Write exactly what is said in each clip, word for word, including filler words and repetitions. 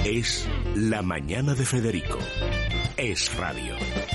Es La Mañana de Federico. Es radio.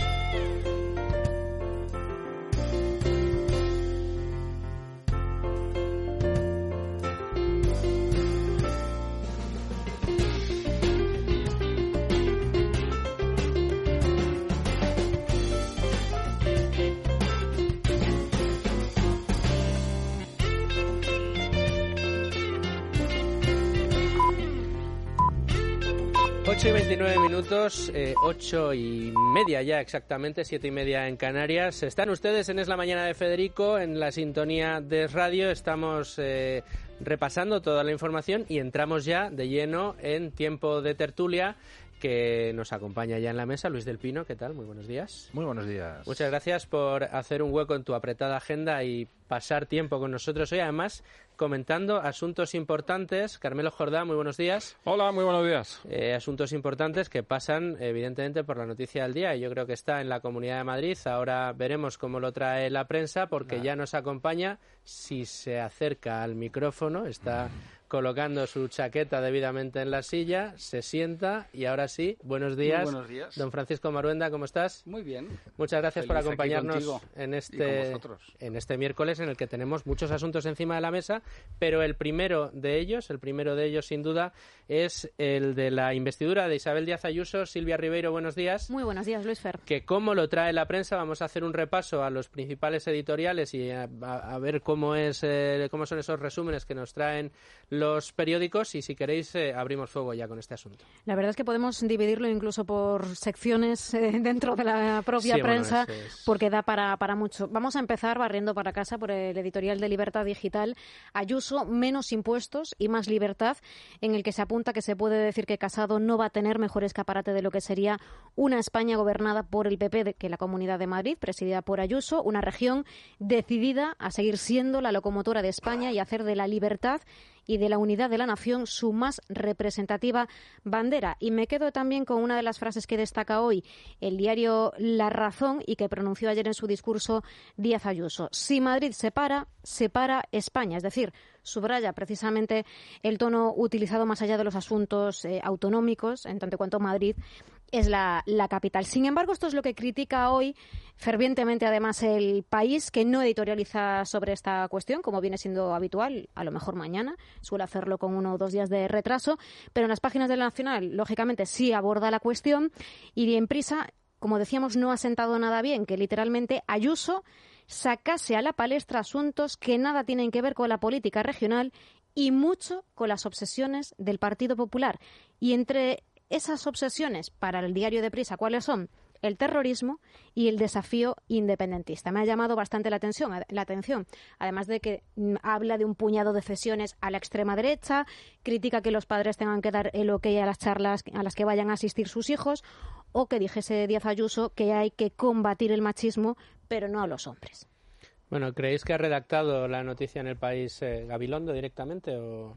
ocho y veintinueve minutos, eh, ocho y media ya exactamente, siete y media en Canarias. Están ustedes en Es la Mañana de Federico, en la sintonía de radio. Estamos eh, repasando toda la información y entramos ya de lleno en tiempo de tertulia, que nos acompaña ya en la mesa Luis del Pino. ¿Qué tal? Muy buenos días. Muy buenos días. Muchas gracias por hacer un hueco en tu apretada agenda y pasar tiempo con nosotros hoy, además comentando asuntos importantes. Carmelo Jordá, muy buenos días. Hola, muy buenos días. Eh, asuntos importantes que pasan evidentemente por la noticia del día, y yo creo que está en la Comunidad de Madrid. Ahora veremos cómo lo trae la prensa, porque ya nos acompaña, si se acerca al micrófono, está colocando su chaqueta debidamente en la silla, se sienta y ahora sí, buenos días. Muy buenos días. Don Francisco Maruenda, ¿cómo estás? Muy bien. Muchas gracias Feliz por acompañarnos en este, vosotros. en este miércoles en el que tenemos muchos asuntos encima de la mesa, pero el primero de ellos, el primero de ellos sin duda, es el de la investidura de Isabel Díaz Ayuso. Silvia Ribeiro, buenos días. Muy buenos días, Luis Fer. Que cómo lo trae la prensa, vamos a hacer un repaso a los principales editoriales y a, a, a ver cómo es eh, cómo son esos resúmenes que nos traen los periódicos, y si queréis eh, abrimos fuego ya con este asunto. La verdad es que podemos dividirlo incluso por secciones eh, dentro de la propia Sí, prensa, bueno, es... porque da para, para mucho. Vamos a empezar barriendo para casa por el editorial de Libertad Digital. Ayuso, menos impuestos y más libertad, en el que se apunta que se puede decir que Casado no va a tener mejor escaparate de lo que sería una España gobernada por el P P que la Comunidad de Madrid, presidida por Ayuso, una región decidida a seguir siendo la locomotora de España y hacer de la libertad y de la unidad de la nación su más representativa bandera. Y me quedo también con una de las frases que destaca hoy el diario La Razón y que pronunció ayer en su discurso Díaz Ayuso. Si Madrid se para, se para España. Es decir, subraya precisamente el tono utilizado más allá de los asuntos eh, autonómicos, en tanto cuanto Madrid es la, la capital. Sin embargo, esto es lo que critica hoy fervientemente además El País, que no editorializa sobre esta cuestión, como viene siendo habitual, a lo mejor mañana, suele hacerlo con uno o dos días de retraso, pero en las páginas del Nacional, lógicamente, sí aborda la cuestión, y en Prisa, como decíamos, no ha sentado nada bien que literalmente Ayuso sacase a la palestra asuntos que nada tienen que ver con la política regional y mucho con las obsesiones del Partido Popular. Y entre esas obsesiones, para el diario de Prisa, ¿cuáles son? El terrorismo y el desafío independentista. Me ha llamado bastante la atención, la atención, además de que mm, habla de un puñado de cesiones a la extrema derecha, critica que los padres tengan que dar el ok a las charlas a las que vayan a asistir sus hijos, o que dijese Díaz Ayuso que hay que combatir el machismo, pero no a los hombres. Bueno, ¿creéis que ha redactado la noticia en El País eh, Gabilondo directamente o...?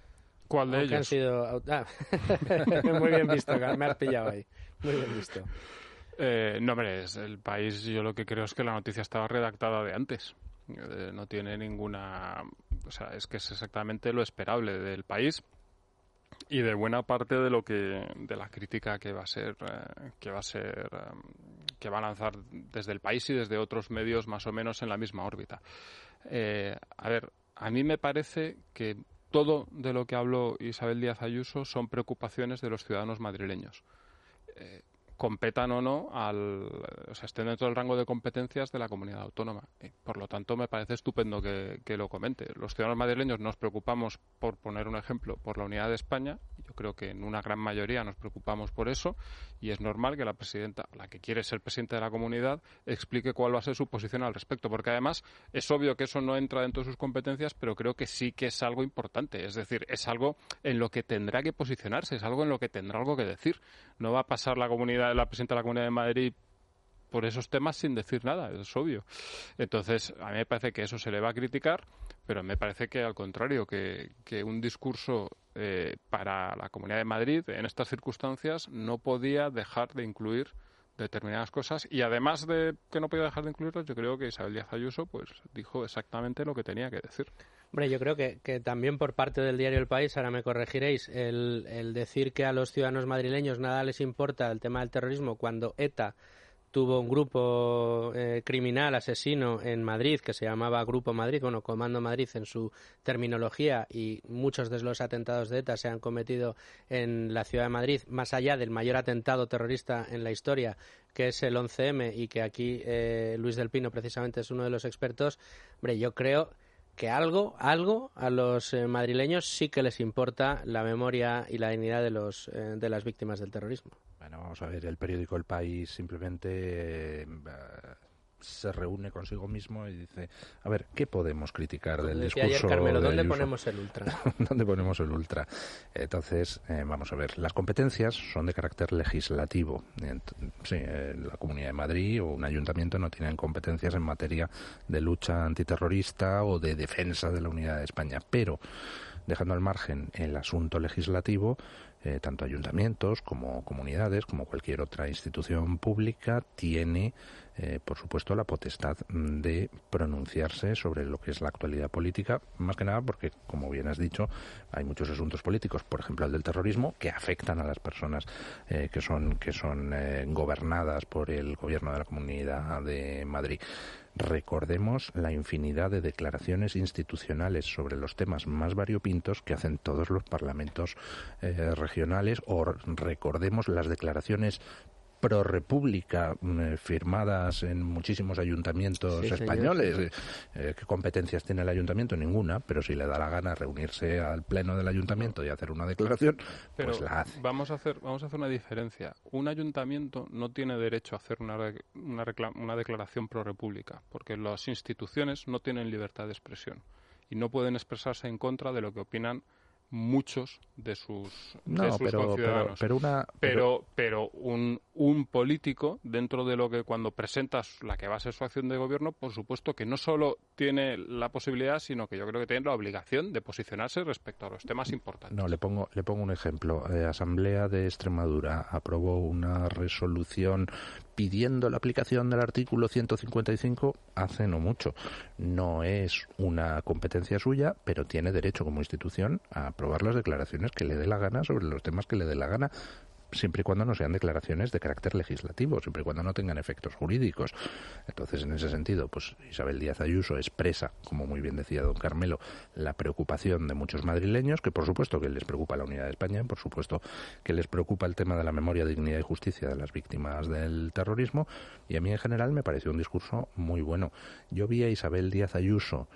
¿Cuál de que ellos? Han sido... ah, muy bien visto, me has pillado ahí. Muy bien visto. Eh, no, hombre, es El País, yo lo que creo es que la noticia estaba redactada de antes. Eh, no tiene ninguna... O sea, es que es exactamente lo esperable del País y de buena parte de lo que... de la crítica que va a ser... Eh, que va a ser... Eh, que va a lanzar desde El País y desde otros medios más o menos en la misma órbita. Eh, a ver, a mí me parece que todo de lo que habló Isabel Díaz Ayuso son preocupaciones de los ciudadanos madrileños. Eh, competan o no, al, o sea, estén dentro del rango de competencias de la comunidad autónoma. Y, por lo tanto, me parece estupendo que, que lo comente. Los ciudadanos madrileños nos preocupamos, por poner un ejemplo, por la unidad de España. Yo creo que en una gran mayoría nos preocupamos por eso, y es normal que la presidenta, la que quiere ser presidenta de la comunidad, explique cuál va a ser su posición al respecto, porque además es obvio que eso no entra dentro de sus competencias, pero creo que sí que es algo importante. Es decir, es algo en lo que tendrá que posicionarse, es algo en lo que tendrá algo que decir. No va a pasar la comunidad, la presidenta de la Comunidad de Madrid por esos temas sin decir nada, es obvio. Entonces, a mí me parece que eso se le va a criticar, pero me parece que al contrario, que, que un discurso eh, para la Comunidad de Madrid en estas circunstancias no podía dejar de incluir determinadas cosas, y además de que no podía dejar de incluirlas, yo creo que Isabel Díaz Ayuso pues dijo exactamente lo que tenía que decir. Hombre, yo creo que, que también por parte del diario El País, ahora me corregiréis, el, el decir que a los ciudadanos madrileños nada les importa el tema del terrorismo cuando ETA tuvo un grupo eh, criminal, asesino en Madrid, que se llamaba Grupo Madrid, bueno, Comando Madrid en su terminología, y muchos de los atentados de ETA se han cometido en la ciudad de Madrid, más allá del mayor atentado terrorista en la historia, que es el once eme, y que aquí eh, Luis del Pino precisamente es uno de los expertos. Hombre, yo creo que algo, algo a los eh, madrileños sí que les importa la memoria y la dignidad de los eh, de las víctimas del terrorismo. Bueno, vamos a ver, el periódico El País simplemente eh, se reúne consigo mismo y dice, a ver, ¿qué podemos criticar del Decía discurso ayer Carmelo, de ¿dónde Ayuso? ponemos el ultra? ¿Dónde ponemos el ultra? Entonces, eh, vamos a ver, las competencias son de carácter legislativo. Sí, eh, la Comunidad de Madrid o un ayuntamiento no tienen competencias en materia de lucha antiterrorista o de defensa de la unidad de España, pero dejando al margen el asunto legislativo, eh, tanto ayuntamientos como comunidades, como cualquier otra institución pública, tiene, eh, por supuesto, la potestad de pronunciarse sobre lo que es la actualidad política, más que nada porque, como bien has dicho, hay muchos asuntos políticos, por ejemplo el del terrorismo, que afectan a las personas eh, que son, que son eh, gobernadas por el gobierno de la Comunidad de Madrid. Recordemos la infinidad de declaraciones institucionales sobre los temas más variopintos que hacen todos los parlamentos eh, regionales, o recordemos las declaraciones pro república eh, firmadas en muchísimos ayuntamientos sí, españoles. Señor, sí. eh, ¿Qué competencias tiene el ayuntamiento? Ninguna, pero si le da la gana reunirse al pleno del ayuntamiento y hacer una declaración, pero pues la hace. Vamos a hacer, vamos a hacer una diferencia. Un ayuntamiento no tiene derecho a hacer una, una, recla- una declaración pro república, porque las instituciones no tienen libertad de expresión y no pueden expresarse en contra de lo que opinan muchos de sus, no, de sus pero, conciudadanos. Pero, pero, una, pero, pero un, un político, dentro de lo que cuando presentas la que va a ser su acción de gobierno, por supuesto que no solo tiene la posibilidad, sino que yo creo que tiene la obligación de posicionarse respecto a los temas importantes. No, le pongo, le pongo un ejemplo. Eh, Asamblea de Extremadura aprobó una resolución pidiendo la aplicación del artículo ciento cincuenta y cinco hace no mucho. No es una competencia suya, pero tiene derecho como institución a aprobar las declaraciones que le dé la gana sobre los temas que le dé la gana, siempre y cuando no sean declaraciones de carácter legislativo, siempre y cuando no tengan efectos jurídicos. Entonces, en ese sentido, pues Isabel Díaz Ayuso expresa, como muy bien decía don Carmelo, la preocupación de muchos madrileños, que por supuesto que les preocupa la unidad de España, por supuesto que les preocupa el tema de la memoria, dignidad y justicia de las víctimas del terrorismo, y a mí en general me pareció un discurso muy bueno. Yo vi a Isabel Díaz Ayuso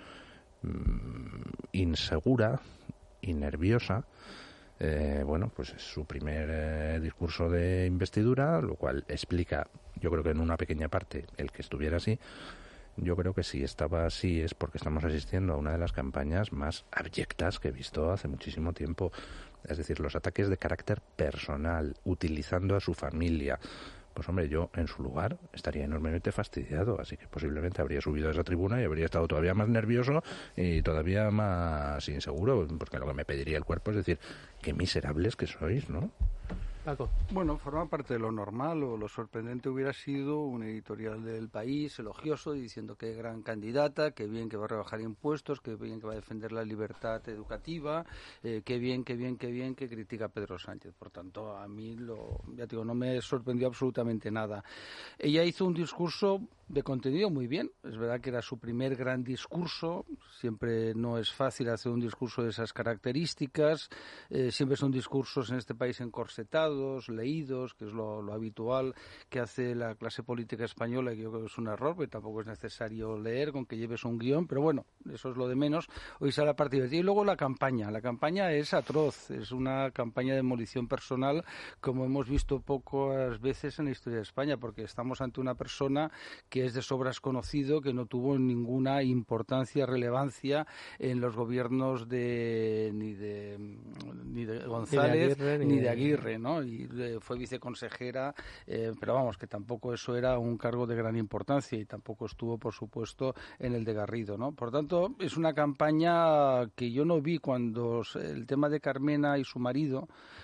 mmm, insegura y nerviosa. Eh, bueno, pues es su primer eh, discurso de investidura, lo cual explica, yo creo que en una pequeña parte, el que estuviera así. Yo creo que si estaba así es porque estamos asistiendo a una de las campañas más abyectas que he visto hace muchísimo tiempo. Es decir, los ataques de carácter personal, utilizando a su familia. Pues hombre, yo en su lugar estaría enormemente fastidiado, así que posiblemente habría subido a esa tribuna y habría estado todavía más nervioso y todavía más inseguro, porque lo que me pediría el cuerpo es decir, qué miserables que sois, ¿no? Paco. Bueno, forma parte de lo normal, o lo sorprendente hubiera sido un editorial del País elogioso diciendo que gran candidata, que bien que va a rebajar impuestos, que bien que va a defender la libertad educativa, eh, que bien, que bien, que bien que critica a Pedro Sánchez. Por tanto, a mí lo, ya digo, no me sorprendió absolutamente nada. Ella hizo un discurso de contenido muy bien. Es verdad que era su primer gran discurso. Siempre no es fácil hacer un discurso de esas características. Eh, siempre son discursos en este país encorsetados, leídos, que es lo, lo habitual que hace la clase política española, y yo creo que es un error, porque tampoco es necesario leer con que lleves un guión, pero bueno, eso es lo de menos. Hoy sale la parte divertida. Y luego la campaña. La campaña es atroz. Es una campaña de demolición personal, como hemos visto pocas veces en la historia de España, porque estamos ante una persona que es de sobras conocido, que no tuvo ninguna importancia, relevancia en los gobiernos de ni de ni de González ni de Aguirre, ni de Aguirre, ¿no? Y eh, fue viceconsejera, eh, pero vamos, que tampoco eso era un cargo de gran importancia, y tampoco estuvo, por supuesto, en el de Garrido, ¿no? Por tanto, es una campaña que yo no vi cuando el tema de Carmena y su marido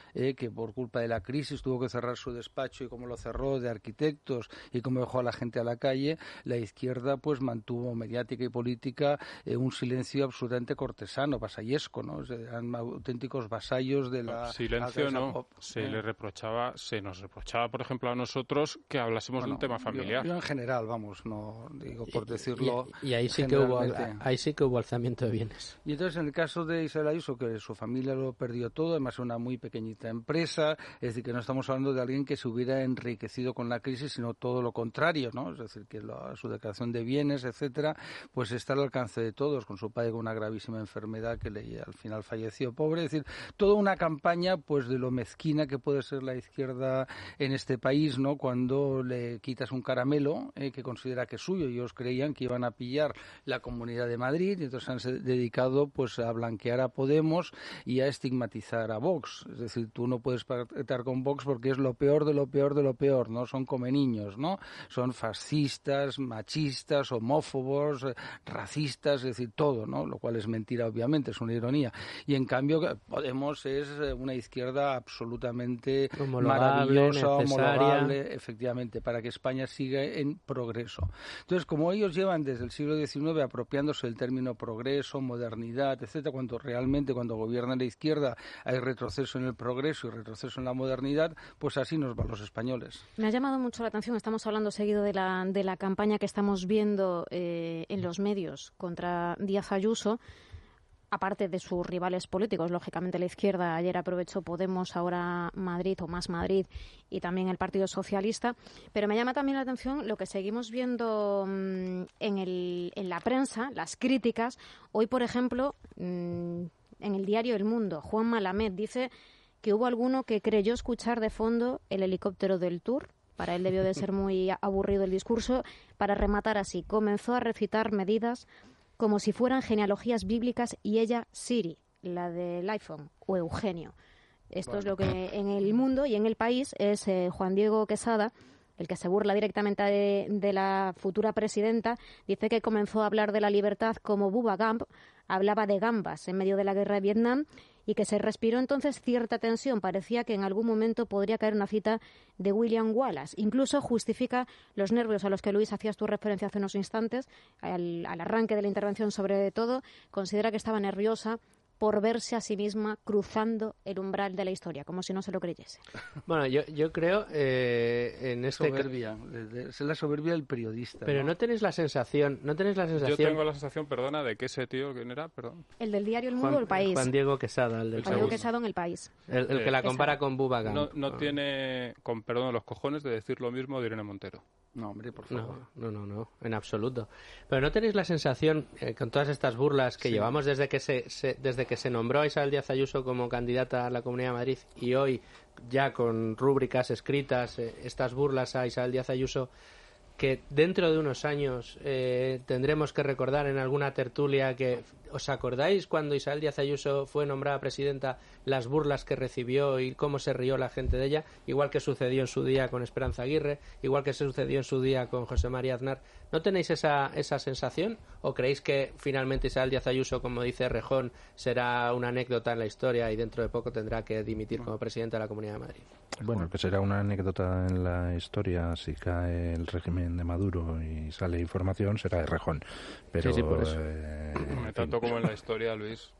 eh, que por culpa de la crisis tuvo que cerrar su despacho y como lo cerró de arquitectos y como dejó a la gente a la calle, la izquierda pues mantuvo mediática y política eh, un silencio absolutamente cortesano, vasallesco, ¿no? Eran auténticos vasallos de la... No, silencio no, pop, se eh. le reprochaba, se nos reprochaba, por ejemplo, a nosotros que hablásemos bueno, de un tema familiar. Yo, yo en general, vamos, no digo por decirlo. Y, y ahí sí que hubo ahí sí que hubo alzamiento de bienes. Y entonces en el caso de Isabel Ayuso, que su familia lo perdió todo, además una muy pequeñita empresa, es decir, que no estamos hablando de alguien que se hubiera enriquecido con la crisis, sino todo lo contrario, ¿no? Es decir, que la, su declaración de bienes, etcétera, pues está al alcance de todos, con su padre con una gravísima enfermedad que le, al final falleció pobre, es decir, toda una campaña pues de lo mezquina que puede ser la izquierda en este país, ¿no? Cuando le quitas un caramelo eh, que considera que es suyo, y ellos creían que iban a pillar la Comunidad de Madrid y entonces han dedicado pues a blanquear a Podemos y a estigmatizar a Vox. Es decir, tú no puedes pactar con Vox porque es lo peor de lo peor de lo peor, ¿no? Son come niños, ¿no? Son fascistas, machistas, homófobos, racistas, es decir, todo, ¿no? Lo cual es mentira, obviamente, es una ironía. Y en cambio Podemos es una izquierda absolutamente maravillosa, homologable, efectivamente, para que España siga en progreso. Entonces, como ellos llevan desde el siglo diecinueve apropiándose del término progreso, modernidad, etcétera, cuando realmente cuando gobierna la izquierda hay retroceso en el progreso y retroceso en la modernidad, pues así nos van los españoles. Me ha llamado mucho la atención, estamos hablando seguido de la, de la campaña que estamos viendo eh, en los medios contra Díaz Ayuso, aparte de sus rivales políticos, lógicamente la izquierda, ayer aprovechó Podemos, ahora Madrid o Más Madrid y también el Partido Socialista, pero me llama también la atención lo que seguimos viendo mmm, en, el, en la prensa, las críticas. Hoy, por ejemplo, mmm, en el diario El Mundo, Juan Malamed dice que hubo alguno que creyó escuchar de fondo el helicóptero del Tour. Para él debió de ser muy aburrido el discurso, para rematar así. Comenzó a recitar medidas como si fueran genealogías bíblicas y ella Siri, la del iPhone, o Eugenio. Esto bueno. es lo que en El Mundo y en El País es eh, Juan Diego Quesada, el que se burla directamente de, de la futura presidenta, dice que comenzó a hablar de la libertad como Bubba Gump, hablaba de gambas en medio de la guerra de Vietnam y que se respiró entonces cierta tensión. Parecía que en algún momento podría caer una cita de William Wallace. Incluso justifica los nervios a los que, Luis, hacías tu referencia hace unos instantes, al, al arranque de la intervención sobre todo. Considera que estaba nerviosa por verse a sí misma cruzando el umbral de la historia, como si no se lo creyese. Bueno, yo, yo creo eh, en este... Soberbia, es la soberbia del periodista. Pero no, no tenéis la sensación, no tenéis la sensación... Yo tengo la sensación, perdona, de que ese tío, ¿quién era? Perdón. El del diario El Mundo Juan, o El País. Juan Diego Quesada, el del Juan Diego Quesada en El País. El, el que la compara Quesada. con Bubba Gump. No, no tiene, con perdón, los cojones de decir lo mismo de Irene Montero. No, hombre, por favor. No, no, no, no, en absoluto. Pero ¿no tenéis la sensación, eh, con todas estas burlas que sí. llevamos desde que se, se desde que se nombró a Isabel Díaz Ayuso como candidata a la Comunidad de Madrid y hoy ya con rúbricas escritas, eh, estas burlas a Isabel Díaz Ayuso, que dentro de unos años eh, tendremos que recordar en alguna tertulia que... ¿Os acordáis cuando Isabel Díaz Ayuso fue nombrada presidenta, las burlas que recibió y cómo se rió la gente de ella? Igual que sucedió en su día con Esperanza Aguirre, igual que sucedió en su día con José María Aznar. ¿No tenéis esa, esa sensación? ¿O creéis que finalmente Isabel Díaz Ayuso, como dice Rejón, será una anécdota en la historia y dentro de poco tendrá que dimitir como presidenta de la Comunidad de Madrid? Bueno, que será una anécdota en la historia si cae el régimen de Maduro y sale información, será de Rejón. Pero, sí, sí, por eso. Eh, en tanto como en la historia, Luis.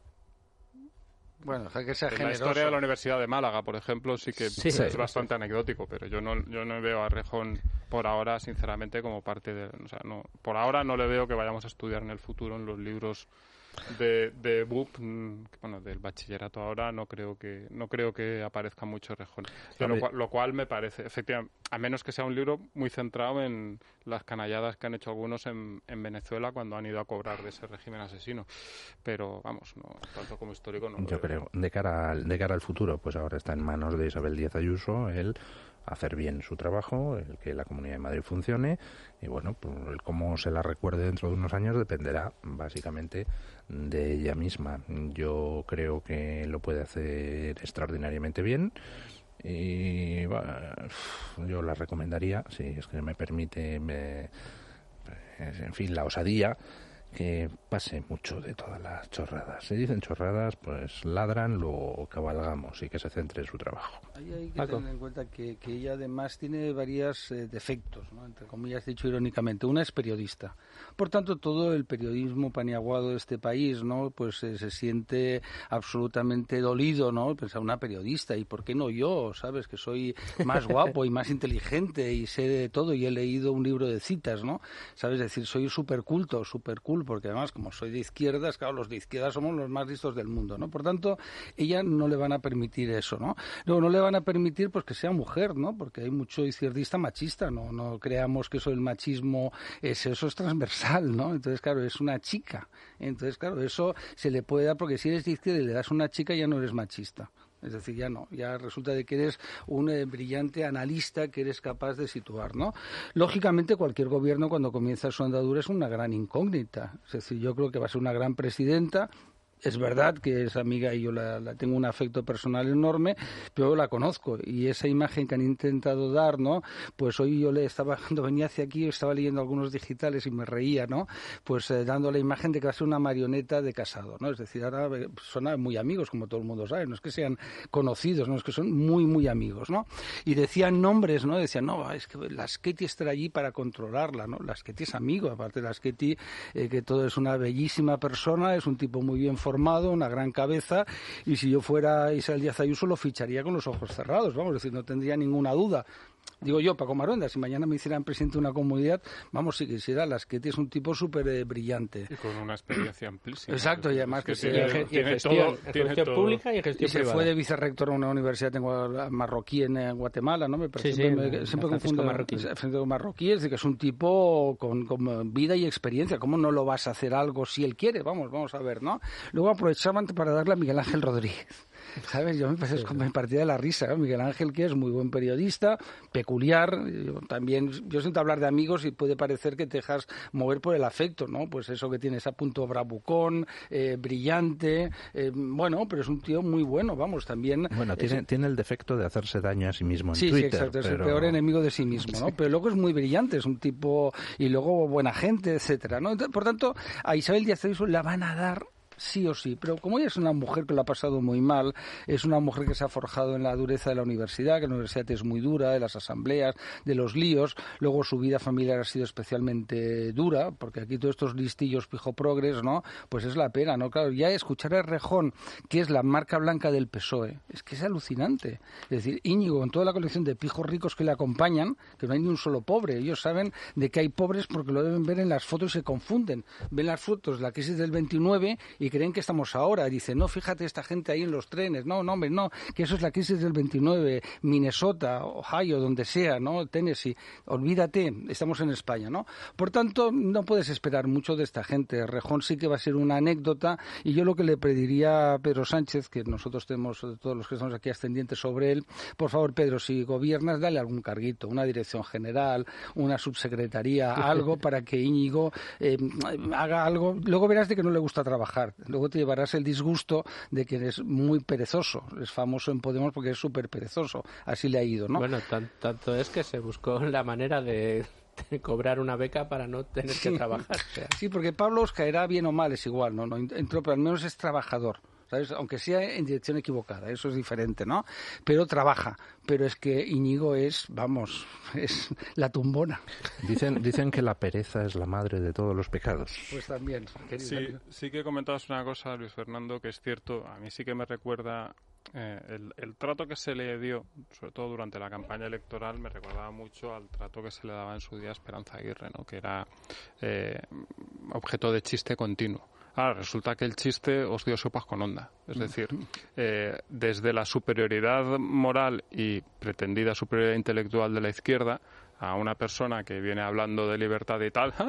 Bueno, que sea en generoso. La historia de la Universidad de Málaga, por ejemplo, sí que sí, es sí, bastante sí. anecdótico, pero yo no yo no veo a Rejón por ahora, sinceramente, como parte de... O sea, no, por ahora no le veo que vayamos a estudiar en el futuro en los libros de, de B U P, bueno, del bachillerato ahora, no creo que no creo que aparezca mucho Rejón. Lo cual, lo cual me parece, efectivamente, a menos que sea un libro muy centrado en las canalladas que han hecho algunos en, en Venezuela cuando han ido a cobrar de ese régimen asesino. Pero, vamos, no tanto como histórico no lo Yo veo. creo, de cara, al, de cara al futuro, pues ahora está en manos de Isabel Díaz Ayuso el hacer bien su trabajo, el que la Comunidad de Madrid funcione y bueno, pues el cómo se la recuerde dentro de unos años dependerá básicamente de ella misma. Yo creo que lo puede hacer extraordinariamente bien y bueno, yo la recomendaría, si es que me permite me, en fin, la osadía, que pase mucho de todas las chorradas. Si dicen chorradas, pues ladran, luego cabalgamos y que se centre en su trabajo. Ahí hay que Paco. tener en cuenta que, que ella además tiene varios eh, defectos, ¿no? Entre comillas, dicho irónicamente. Una es periodista. Por tanto, todo el periodismo paniaguado de este país, ¿no? Pues eh, se siente absolutamente dolido, ¿no? Pensar una periodista, ¿y por qué no yo? ¿Sabes? Que soy más guapo y más inteligente y sé de todo y he leído un libro de citas, ¿no? ¿Sabes? Es decir, soy súper culto, súper cool, porque además, como soy de izquierdas, claro, los de izquierdas somos los más listos del mundo, ¿no? Por tanto, ella no le van a permitir eso, ¿no? Luego, no le van a permitir pues que sea mujer, ¿no? Porque hay mucho izquierdista machista, ¿no? No creamos que eso del machismo, es, eso es transversal, ¿no? Entonces, claro, es una chica. Entonces, claro, eso se le puede dar, porque si eres de izquierda y le das una chica, ya no eres machista. Es decir, ya no, ya resulta de que eres un eh, brillante analista que eres capaz de situar, ¿no? Lógicamente, cualquier gobierno cuando comienza su andadura es una gran incógnita. Es decir, yo creo que va a ser una gran presidenta. Es verdad que es amiga y yo la, la tengo un afecto personal enorme, pero la conozco y esa imagen que han intentado dar, ¿no? Pues hoy yo le estaba, cuando venía hacia aquí, estaba leyendo algunos digitales y me reía, ¿no? Pues eh, dando la imagen de que va a ser una marioneta de Casado, ¿no? Es decir, ahora eh, son muy amigos, como todo el mundo sabe, no es que sean conocidos, no es que son muy, muy amigos, ¿no? Y decían nombres, ¿no? Decían, no, es que Lasqueti estará allí para controlarla, ¿no? Lasqueti es amigo, aparte de Lasqueti, eh, que todo es una bellísima persona, es un tipo muy bien formado, formado, una gran cabeza, y si yo fuera Isabel Díaz Ayuso lo ficharía con los ojos cerrados, vamos, es decir, no tendría ninguna duda. Digo yo, Paco Maronda, si mañana me hicieran presidente de una comunidad, vamos, si quisiera, Lasqueti es un tipo súper eh, brillante. Y con una experiencia amplísima. Exacto, y además que, que se, tiene, y en gestión, todo, en tiene gestión todo. pública y en gestión y se privada. fue de vicerrector a una universidad en marroquí en Guatemala, ¿no? Me parece, sí, sí, siempre, la, siempre la confundo marroquí. Francisco Marroquí, es decir, que es un tipo con, con vida y experiencia. ¿Cómo no lo vas a hacer algo si él quiere? Vamos, vamos a ver, ¿no? Luego aprovechaban para darle a Miguel Ángel Rodríguez. ¿Sabes? Yo me, pasé, sí, me partía de la risa, ¿no? Miguel Ángel, que es muy buen periodista, peculiar, yo también, yo siento hablar de amigos y puede parecer que te dejas mover por el afecto, ¿no? Pues eso que tienes a punto bravucón, eh, brillante, eh, bueno, pero es un tío muy bueno, vamos, también... Bueno, tiene, es... tiene el defecto de hacerse daño a sí mismo en sí, Twitter. Sí, exacto, pero... es el peor enemigo de sí mismo, ¿no? Sí. Pero luego es muy brillante, es un tipo, y luego buena gente, etcétera, ¿no? Entonces, por tanto, a Isabel Díaz Ayuso la van a dar sí o sí, pero como ella es una mujer que lo ha pasado muy mal, es una mujer que se ha forjado en la dureza de la universidad, que la universidad es muy dura, de las asambleas, de los líos, luego su vida familiar ha sido especialmente dura, porque aquí todos estos listillos pijo progres, ¿no? Pues es la pena, ¿no? Claro, ya escuchar a Errejón, que es la marca blanca del P S O E, es que es alucinante. Es decir, Íñigo, con toda la colección de pijos ricos que le acompañan, que no hay ni un solo pobre, ellos saben de que hay pobres porque lo deben ver en las fotos y se confunden. Ven las fotos de la crisis del veintinueve y creen que estamos ahora. Dicen, no, fíjate esta gente ahí en los trenes. No, no, hombre, no, que eso es la crisis del veintinueve, Minnesota, Ohio, donde sea, ¿no? Tennessee. Olvídate, estamos en España, ¿no? Por tanto, no puedes esperar mucho de esta gente. Rejón sí que va a ser una anécdota y yo lo que le pediría a Pedro Sánchez, que nosotros tenemos, todos los que estamos aquí ascendientes sobre él, por favor, Pedro, si gobiernas, dale algún carguito, una dirección general, una subsecretaría, algo para que Íñigo eh, haga algo. Luego verás de que no le gusta trabajar. Luego te llevarás el disgusto de que eres muy perezoso. Es famoso en Podemos porque es súper perezoso. Así le ha ido, ¿no? Bueno, tan, tanto es que se buscó la manera de, de cobrar una beca para no tener que trabajar. O sea. Sí, porque Pablo os caerá bien o mal, es igual, ¿no? no entró, pero al menos es trabajador. ¿Sabes? Aunque sea en dirección equivocada, eso es diferente, ¿no? Pero trabaja. Pero es que Íñigo es, vamos, es la tumbona. Dicen, dicen que la pereza es la madre de todos los pecados. Pues también. Sí, sí que comentabas una cosa, Luis Fernando, que es cierto. A mí sí que me recuerda eh, el, el trato que se le dio, sobre todo durante la campaña electoral, me recordaba mucho al trato que se le daba en su día a Esperanza Aguirre, ¿no? Que era eh, objeto de chiste continuo. Ahora, resulta que el chiste os dio sopas con onda. Es decir, eh, desde la superioridad moral y pretendida superioridad intelectual de la izquierda a una persona que viene hablando de libertad y tal,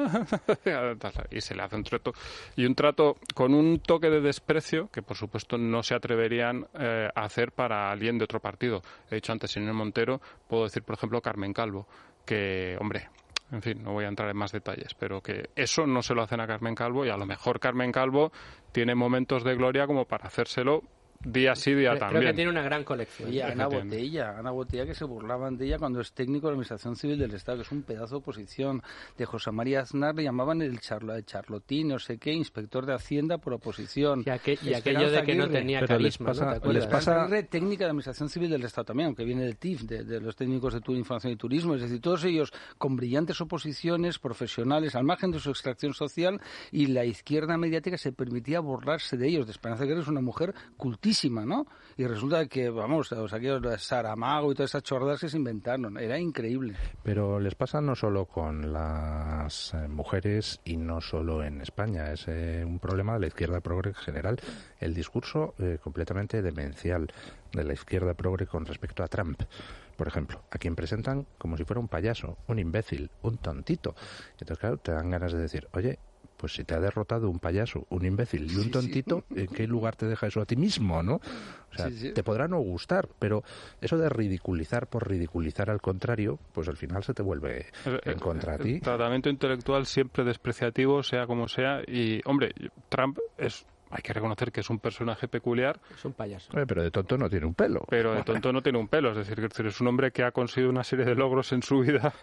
y se le hace un trato, y un trato con un toque de desprecio que, por supuesto, no se atreverían eh, a hacer para alguien de otro partido. He dicho antes, Inés Montero, puedo decir, por ejemplo, Carmen Calvo, que, hombre... En fin, no voy a entrar en más detalles, pero que eso no se lo hacen a Carmen Calvo y a lo mejor Carmen Calvo tiene momentos de gloria como para hacérselo día sí, día Creo también. Creo que tiene una gran colección. Y Ana Botella, Ana Botella, que se burlaban de ella cuando es técnico de la Administración Civil del Estado, que es un pedazo de oposición. De José María Aznar le llamaban el, charlo, el charlotín, no sé qué, inspector de Hacienda por oposición. Y, aquel, y aquello de que no tenía Pero carisma, les pasa, ¿no? ¿Te acuerdas? les pasa... Red técnica de Administración Civil del Estado también, aunque viene del T I F, de, de los técnicos de Información y Turismo, es decir, todos ellos con brillantes oposiciones profesionales al margen de su extracción social, y la izquierda mediática se permitía burlarse de ellos. De Esperanza Aguirre es una mujer cultísima, ¿no? Y resulta que, vamos, o sea, que Saramago y todas esas chorradas que se inventaron, era increíble. Pero les pasa no solo con las eh, mujeres y no solo en España, es eh, un problema de la izquierda progre en general. El discurso eh, completamente demencial de la izquierda progre con respecto a Trump, por ejemplo, a quien presentan como si fuera un payaso, un imbécil, un tontito. Entonces, claro, te dan ganas de decir, oye, pues si te ha derrotado un payaso, un imbécil y un tontito, sí, sí. ¿En qué lugar te deja eso a ti mismo, no? O sea, sí, sí. Te podrá no gustar, pero eso de ridiculizar por ridiculizar al contrario, pues al final se te vuelve en contra a ti. El tratamiento intelectual siempre despreciativo, sea como sea, y, hombre, Trump es... Hay que reconocer que es un personaje peculiar. Es un payaso. Eh, pero de tonto no tiene un pelo. Pero de tonto no tiene un pelo. Es decir, que es un hombre que ha conseguido una serie de logros en su vida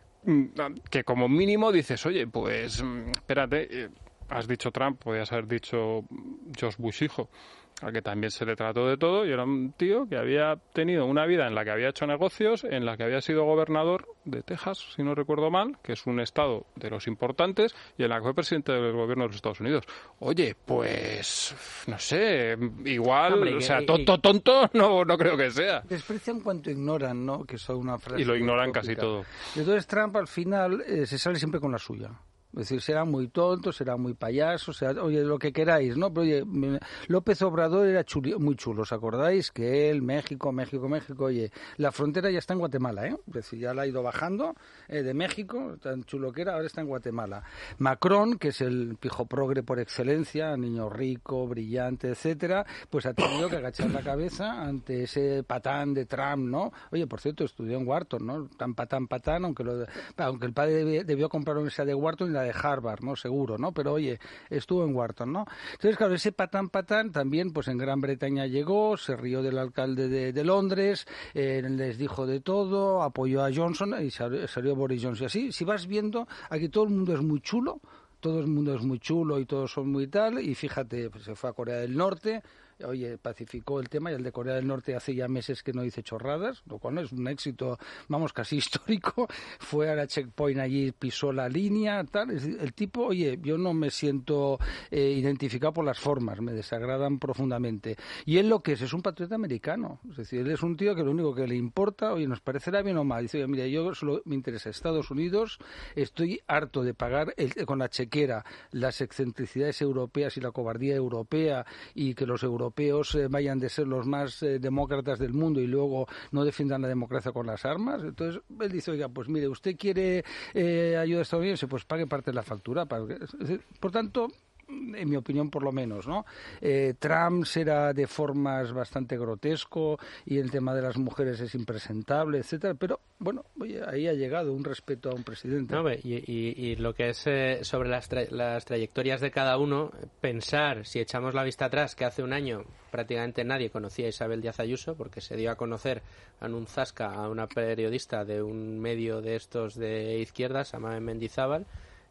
que como mínimo dices, oye, pues espérate, has dicho Trump, podías haber dicho George Bush hijo, al que también se le trató de todo, y era un tío que había tenido una vida en la que había hecho negocios, en la que había sido gobernador de Texas, si no recuerdo mal, que es un estado de los importantes, y en la que fue presidente del gobierno de los Estados Unidos. Oye, pues, no sé, igual, Hombre, o sea, tonto, tonto, no, no creo que sea. Desprecian cuanto ignoran, ¿no? Que son una frase... Y lo ignoran casi todo. Entonces Trump, al final, eh, se sale siempre con la suya. Es decir, será muy tonto, será muy payaso, será, oye, lo que queráis, ¿no? Pero oye, López Obrador era chuli, muy chulo, ¿os acordáis? Que él, México, México, México, oye, la frontera ya está en Guatemala, ¿eh? Es decir, ya la ha ido bajando eh, de México, tan chulo que era, ahora está en Guatemala. Macron, que es el pijo progre por excelencia, niño rico, brillante, etcétera, pues ha tenido que agachar la cabeza ante ese patán de Trump, ¿no? Oye, por cierto, estudió en Wharton, ¿no? Tan patán, patán, aunque, lo, aunque el padre debió, debió comprar la Universidad de Wharton y la de Harvard, ¿no? Seguro, ¿no? Pero oye, estuvo en Wharton, ¿no? Entonces, claro, ese patán patán también, pues en Gran Bretaña llegó, se rió del alcalde de, de Londres, eh, les dijo de todo, apoyó a Johnson y salió, salió Boris Johnson. Y así, si vas viendo, aquí todo el mundo es muy chulo, todo el mundo es muy chulo y todos son muy tal, y fíjate, pues se fue a Corea del Norte, oye, pacificó el tema, y el de Corea del Norte hace ya meses que no dice chorradas, lo cual no es un éxito, vamos, casi histórico. Fue a la checkpoint allí, pisó la línea, tal. El tipo, oye, yo no me siento eh, identificado por las formas, me desagradan profundamente. Y él lo que es, es un patriota americano. Es decir, él es un tío que lo único que le importa, oye, nos parecerá bien o mal. Dice, oye, mira, yo solo me interesa Estados Unidos, estoy harto de pagar el, con la chequera las excentricidades europeas y la cobardía europea, y que los europeos europeos eh, vayan de ser los más eh, demócratas del mundo y luego no defiendan la democracia con las armas. Entonces él dice, oiga, pues mire, usted quiere eh, ayuda estadounidense, pues pague parte de la factura. Para... Por tanto, en mi opinión por lo menos, ¿no? Eh, Trump será de formas bastante grotesco y el tema de las mujeres es impresentable, etcétera, pero bueno, oye, ahí ha llegado un respeto a un presidente. No, y, y, y lo que es eh, sobre las, tra las trayectorias de cada uno, pensar, si echamos la vista atrás, que hace un año prácticamente nadie conocía a Isabel Díaz Ayuso porque se dio a conocer en un zasca a una periodista de un medio de estos de izquierdas, Amae Mendizábal,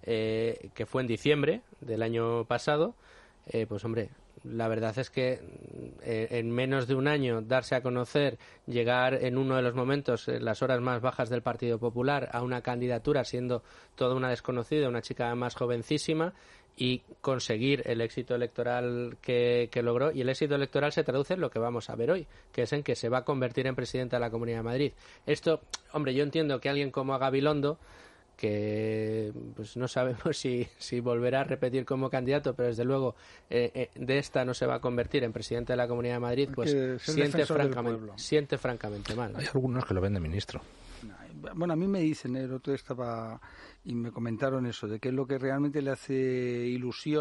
Eh, que fue en diciembre del año pasado, eh, pues hombre, la verdad es que eh, en menos de un año darse a conocer, llegar en uno de los momentos, en las horas más bajas del Partido Popular, a una candidatura siendo toda una desconocida, una chica más jovencísima, y conseguir el éxito electoral que, que logró. Y el éxito electoral se traduce en lo que vamos a ver hoy, que es en que se va a convertir en presidenta de la Comunidad de Madrid. Esto, hombre, yo entiendo que alguien como Gabilondo, que pues no sabemos si, si volverá a repetir como candidato, pero desde luego eh, eh, de esta no se va a convertir en presidente de la Comunidad de Madrid, pues siente francamente, siente francamente mal, ¿no? Hay algunos que lo ven de ministro. Bueno, a mí me dicen, el otro día estaba y me comentaron eso, de que es lo que realmente le hace ilusión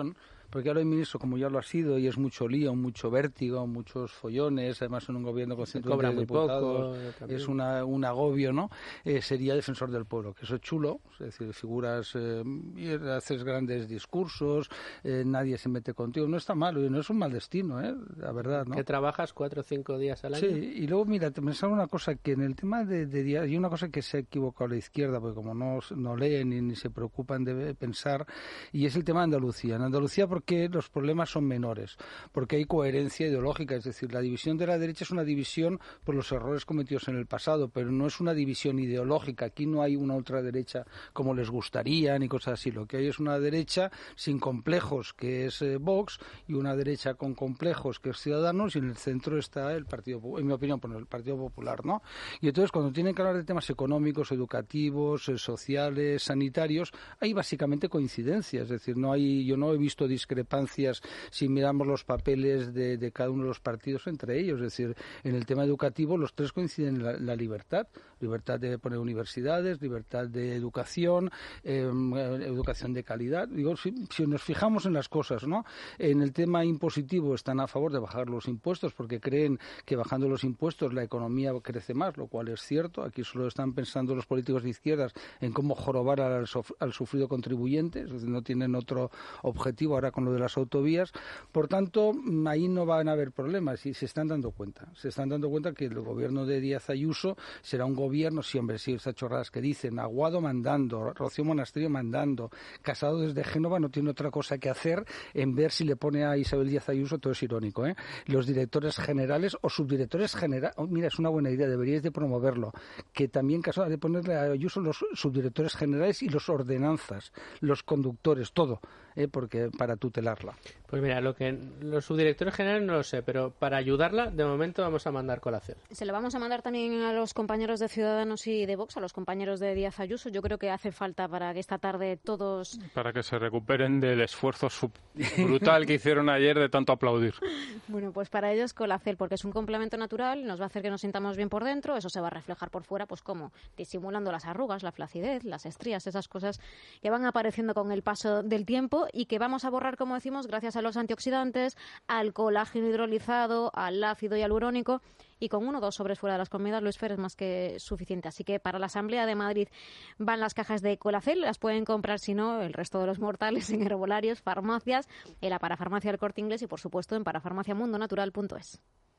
porque ahora el ministro, como ya lo ha sido, y es mucho lío, mucho vértigo, muchos follones, además en un gobierno con ciento veinte diputados, es una, un agobio, ¿no? Eh, sería defensor del pueblo, que eso es chulo, es decir, figuras, eh, y haces grandes discursos, eh, nadie se mete contigo, no está mal, no es un mal destino, ¿eh? La verdad, ¿no? ¿Que trabajas cuatro o cinco días al año? Sí, y luego, mira, te pensaba una cosa, que en el tema de, de día, hay una cosa que se ha equivocado la izquierda, porque como no, no leen ni, ni se preocupan de pensar, y es el tema de Andalucía. En Andalucía, porque los problemas son menores, porque hay coherencia ideológica, es decir, la división de la derecha es una división por los errores cometidos en el pasado, pero no es una división ideológica. Aquí no hay una ultraderecha como les gustaría, ni cosas así. Lo que hay es una derecha sin complejos, que es eh, Vox, y una derecha con complejos, que es Ciudadanos, y en el centro está el Partido, en mi opinión, pues el Partido Popular, ¿no? Y entonces, cuando tienen que hablar de temas económicos, educativos, eh, sociales, sanitarios, hay básicamente coincidencias, es decir, no hay, yo no he visto discrepancias si miramos los papeles de, de cada uno de los partidos entre ellos, es decir, en el tema educativo los tres coinciden en la, la libertad, libertad de poner universidades, libertad de educación, eh, educación de calidad. Digo, si, si nos fijamos en las cosas, ¿no? En el tema impositivo están a favor de bajar los impuestos porque creen que bajando los impuestos la economía crece más, lo cual es cierto. Aquí solo están pensando los políticos de izquierdas en cómo jorobar al, al sufrido contribuyente, es decir, no tienen otro objetivo ahora con lo de las autovías. Por tanto, ahí no van a haber problemas y se están dando cuenta. Se están dando cuenta que el gobierno de Díaz Ayuso será un gobierno, sí, hombre, sí, estas chorradas que dicen, Aguado mandando, Rocío Monasterio mandando, Casado desde Génova no tiene otra cosa que hacer en ver si le pone a Isabel Díaz Ayuso, todo es irónico, ¿eh? Los directores generales o subdirectores generales, oh, mira, es una buena idea, deberíais de promoverlo, que también Casado de ponerle a Ayuso los subdirectores generales y los ordenanzas, los conductores, todo, ¿eh? Porque para tutelarla. Pues mira, lo que los subdirectores generales no lo sé, pero para ayudarla, de momento vamos a mandar colación. Se lo vamos a mandar también a los compañeros de Ciudadanos y de Vox, a los compañeros de Díaz Ayuso. Yo creo que hace falta para que esta tarde todos... Para que se recuperen del esfuerzo brutal que hicieron ayer de tanto aplaudir. Bueno, pues para ellos Colacel, porque es un complemento natural, nos va a hacer que nos sintamos bien por dentro, eso se va a reflejar por fuera, pues como disimulando las arrugas, la flacidez, las estrías, esas cosas que van apareciendo con el paso del tiempo y que vamos a borrar, como decimos, gracias a los antioxidantes, al colágeno hidrolizado, al ácido hialurónico, y con uno o dos sobres fuera de las comidas, Luis Fer, es más que suficiente. Así que para la Asamblea de Madrid van las cajas de Colacel, las pueden comprar, si no, el resto de los mortales en herbolarios, farmacias, en la Parafarmacia del Corte Inglés y, por supuesto, en parafarmaciamundonatural punto es.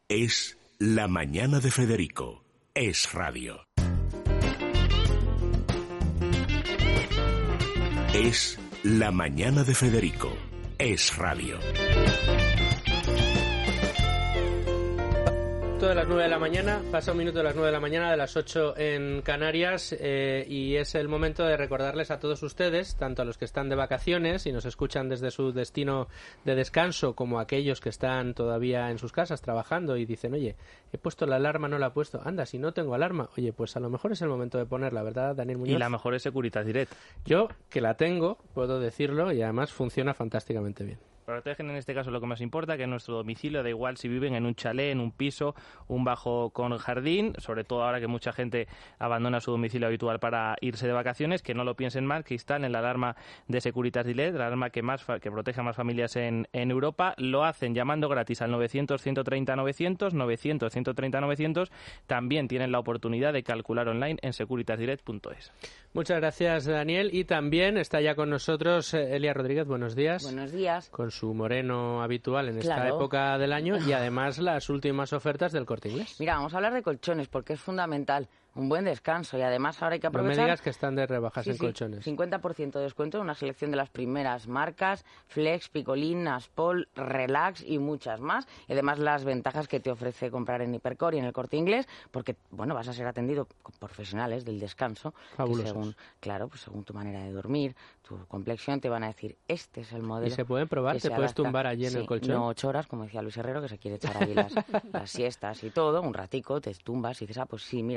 Es La Mañana de Federico. Es radio. Es La Mañana de Federico. Es radio. De las nueve de la mañana, pasa un minuto de las nueve de la mañana, de las ocho en Canarias, eh, y es el momento de recordarles a todos ustedes, tanto a los que están de vacaciones y nos escuchan desde su destino de descanso, como a aquellos que están todavía en sus casas trabajando y dicen, oye, he puesto la alarma, no la he puesto, anda, si no tengo alarma, oye, pues a lo mejor es el momento de ponerla, ¿verdad, Daniel Muñoz? Y la mejor es Securitas Direct. Yo, que la tengo, puedo decirlo, y además funciona fantásticamente bien. Protegen en este caso lo que más importa, que es nuestro domicilio, da igual si viven en un chalet, en un piso, un bajo con jardín, sobre todo ahora que mucha gente abandona su domicilio habitual para irse de vacaciones, que no lo piensen mal, que instalen la alarma de Securitas Direct, la alarma que más que protege a más familias en, en Europa. Lo hacen llamando gratis al novecientos, ciento treinta, novecientos, novecientos, ciento treinta, novecientos. También tienen la oportunidad de calcular online en securitas direct punto es. Muchas gracias, Daniel. Y también está ya con nosotros Elia Rodríguez. Buenos días. Buenos días. Con su moreno habitual en esta Claro. época del año y además las últimas ofertas del Corte Inglés. Mira, vamos a hablar de colchones porque es fundamental. Un buen descanso y además ahora hay que No aprovechar... me digas que están de rebajas Sí, en sí, colchones. cincuenta por ciento de descuento en una selección de las primeras marcas, Flex, Picolín, Naspol, Relax y muchas más. Y además las ventajas que te ofrece comprar en Hipercor y en el Corte Inglés, porque bueno, vas a ser atendido por profesionales del descanso, que Fabulosos. según, claro, pues según tu manera de dormir, tu complexión, te van a decir, este es el modelo. ¿Y se pueden probar? que ¿Te se puedes adapta. tumbar allí en Sí, el colchón? No ocho horas, como decía Luis Herrero, que se quiere echar ahí las, las siestas y todo, un ratico, te tumbas y dices, ah, pues sí, mira, este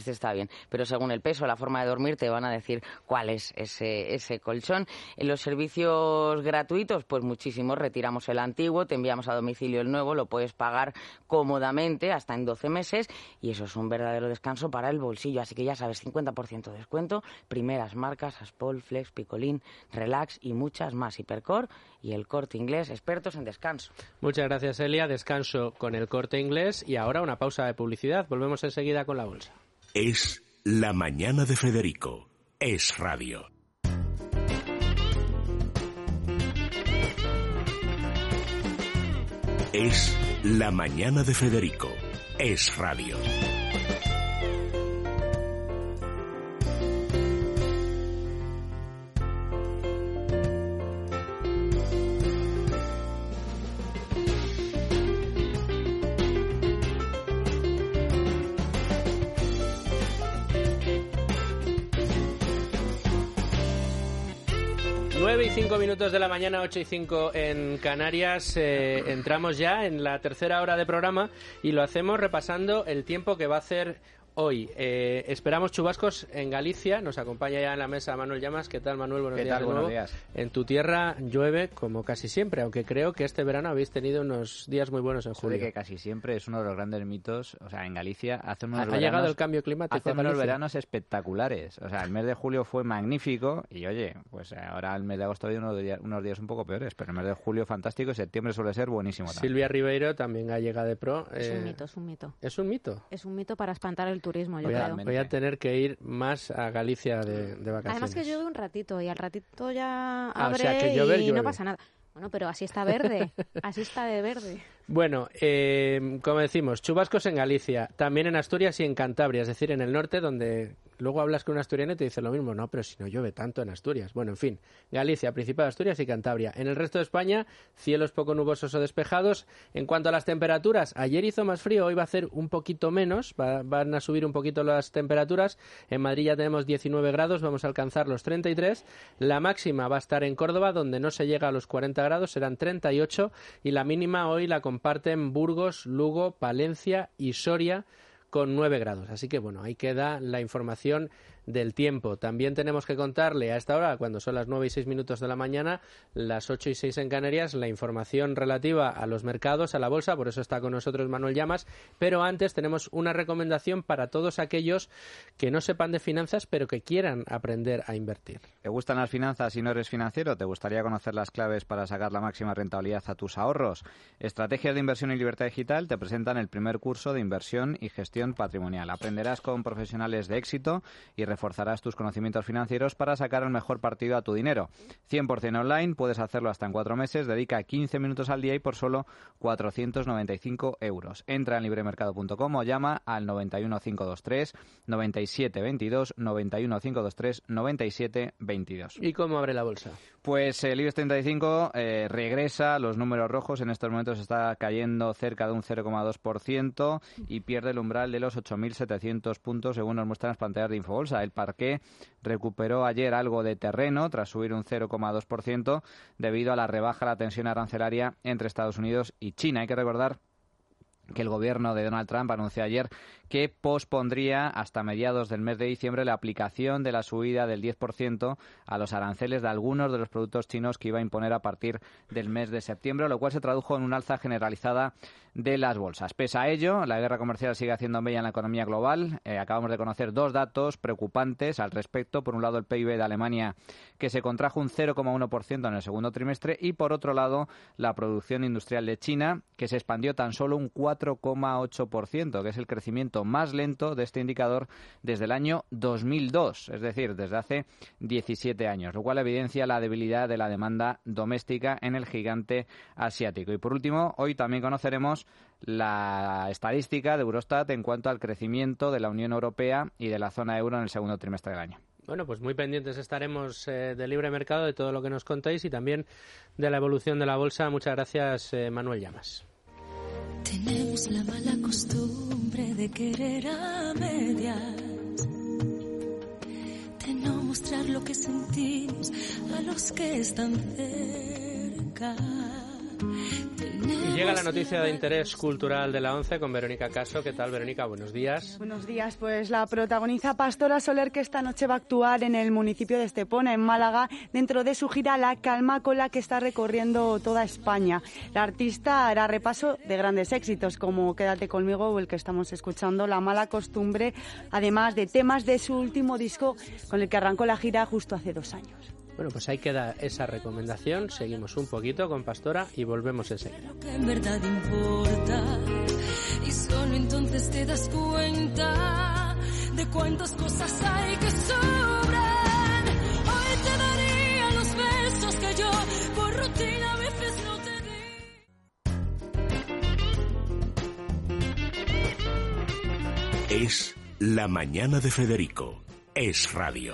este está bien. Pero según el peso, la forma de dormir, te van a decir cuál es ese, ese colchón. En los servicios gratuitos, pues muchísimos. Retiramos el antiguo, te enviamos a domicilio el nuevo, lo puedes pagar cómodamente hasta en doce meses y eso es un verdadero descanso para el bolsillo. Así que ya sabes, cincuenta por ciento de descuento, primeras marcas, Aspol, Flex, Picolín, Relax y muchas más. Hipercor y el Corte Inglés, expertos en descanso. Muchas gracias, Elia. Descanso con el Corte Inglés y ahora una pausa de publicidad. Volvemos enseguida con la bolsa. Es La Mañana de Federico. Es Radio. Es La Mañana de Federico. Es Radio. nueve y cinco minutos de la mañana, ocho y cinco en Canarias. Eh, entramos ya en la tercera hora de programa y lo hacemos repasando el tiempo que va a hacer hoy. Eh, esperamos chubascos en Galicia. Nos acompaña ya en la mesa Manuel Llamas. ¿Qué tal, Manuel? Buenos ¿Qué días tal? de nuevo. Buenos días. En tu tierra llueve como casi siempre, aunque creo que este verano habéis tenido unos días muy buenos en julio. Sabe que casi siempre es uno de los grandes mitos. O sea, en Galicia hace unos ¿Ha, veranos, ha llegado el cambio climático hace a Galicia? unos veranos espectaculares. O sea, el mes de julio fue magnífico y, oye, pues ahora el mes de agosto hay unos días, unos días un poco peores, pero el mes de julio fantástico y septiembre suele ser buenísimo también. Silvia Ribeiro también ha llegado de pro. Es eh, un mito, es un mito. ¿Es un mito? Es un mito para espantar el turismo, yo Voy a, creo. voy a tener que ir más a Galicia de, de vacaciones. Además que llueve un ratito y al ratito ya Ah, o abre sea, que llover, y llueve. no pasa nada. Bueno, pero así está verde, así está de verde. Bueno, eh, como decimos, chubascos en Galicia, también en Asturias y en Cantabria, es decir, en el norte, donde luego hablas con un asturiano y te dice lo mismo, no, pero si no llueve tanto en Asturias. Bueno, en fin, Galicia, Principado de Asturias y Cantabria. En el resto de España, cielos poco nubosos o despejados. En cuanto a las temperaturas, ayer hizo más frío, hoy va a hacer un poquito menos, va, van a subir un poquito las temperaturas. En Madrid ya tenemos diecinueve grados, vamos a alcanzar los treinta y tres. La máxima va a estar en Córdoba, donde no se llega a los cuarenta grados, serán treinta y ocho, y la mínima hoy la comparten Burgos, Lugo, Palencia y Soria con nueve grados. Así que bueno, ahí queda la información del tiempo. También tenemos que contarle a esta hora, cuando son las nueve y seis minutos de la mañana, las ocho y seis en Canarias, la información relativa a los mercados, a la bolsa, por eso está con nosotros Manuel Llamas, pero antes tenemos una recomendación para todos aquellos que no sepan de finanzas, pero que quieran aprender a invertir. ¿Te gustan las finanzas y no eres financiero? ¿Te gustaría conocer las claves para sacar la máxima rentabilidad a tus ahorros? Estrategias de Inversión y Libertad Digital te presentan el primer curso de inversión y gestión patrimonial. Aprenderás con profesionales de éxito y reforzarás tus conocimientos financieros para sacar el mejor partido a tu dinero. cien por ciento online, puedes hacerlo hasta en cuatro meses, dedica quince minutos al día y por solo cuatrocientos noventa y cinco euros. Entra en libremercado punto com o llama al noventa y uno, cinco dos tres, noventa y siete veintidós, noventa y uno, cinco dos tres, noventa y siete veintidós. ¿Y cómo abre la bolsa? Pues el IBEX treinta y cinco eh, regresa a los números rojos, en estos momentos está cayendo cerca de un cero coma dos por ciento y pierde el umbral de los ocho mil setecientos puntos según nos muestran las pantallas de Infobolsa. El parqué recuperó ayer algo de terreno tras subir un cero coma dos por ciento debido a la rebaja de la tensión arancelaria entre Estados Unidos y China. Hay que recordar que el gobierno de Donald Trump anunció ayer que pospondría hasta mediados del mes de diciembre la aplicación de la subida del diez por ciento a los aranceles de algunos de los productos chinos que iba a imponer a partir del mes de septiembre, lo cual se tradujo en un alza generalizada de las bolsas. Pese a ello, la guerra comercial sigue haciendo mella en la economía global. Eh, acabamos de conocer dos datos preocupantes al respecto. Por un lado, el P I B de Alemania, que se contrajo un cero coma uno por ciento en el segundo trimestre, y por otro lado, la producción industrial de China, que se expandió tan solo un cuatro coma ocho por ciento, que es el crecimiento más lento de este indicador desde el año dos mil dos, es decir, desde hace diecisiete años, lo cual evidencia la debilidad de la demanda doméstica en el gigante asiático. Y por último, hoy también conoceremos la estadística de Eurostat en cuanto al crecimiento de la Unión Europea y de la zona euro en el segundo trimestre del año. Bueno, pues muy pendientes estaremos eh, del libre mercado, de todo lo que nos contéis y también de la evolución de la bolsa. Muchas gracias, eh, Manuel Llamas. Tenemos la mala costumbre de querer a medias, de no mostrar lo que sentimos a los que están cerca. Y llega la noticia de interés cultural de la ONCE con Verónica Caso. ¿Qué tal, Verónica? Buenos días. Buenos días. Pues la protagoniza Pastora Soler, que esta noche va a actuar en el municipio de Estepona, en Málaga, dentro de su gira La Calma, con la que está recorriendo toda España. La artista hará repaso de grandes éxitos, como Quédate conmigo o el que estamos escuchando, La mala costumbre, además de temas de su último disco con el que arrancó la gira justo hace dos años. Bueno, pues ahí queda esa recomendación. Seguimos un poquito con Pastora y volvemos enseguida. Lo que en verdad importa, y solo entonces te das cuenta de cuántas cosas hay que sobran. Hoy te daría los besos que yo por rutina a veces no te di. Es La mañana de Federico. Es radio.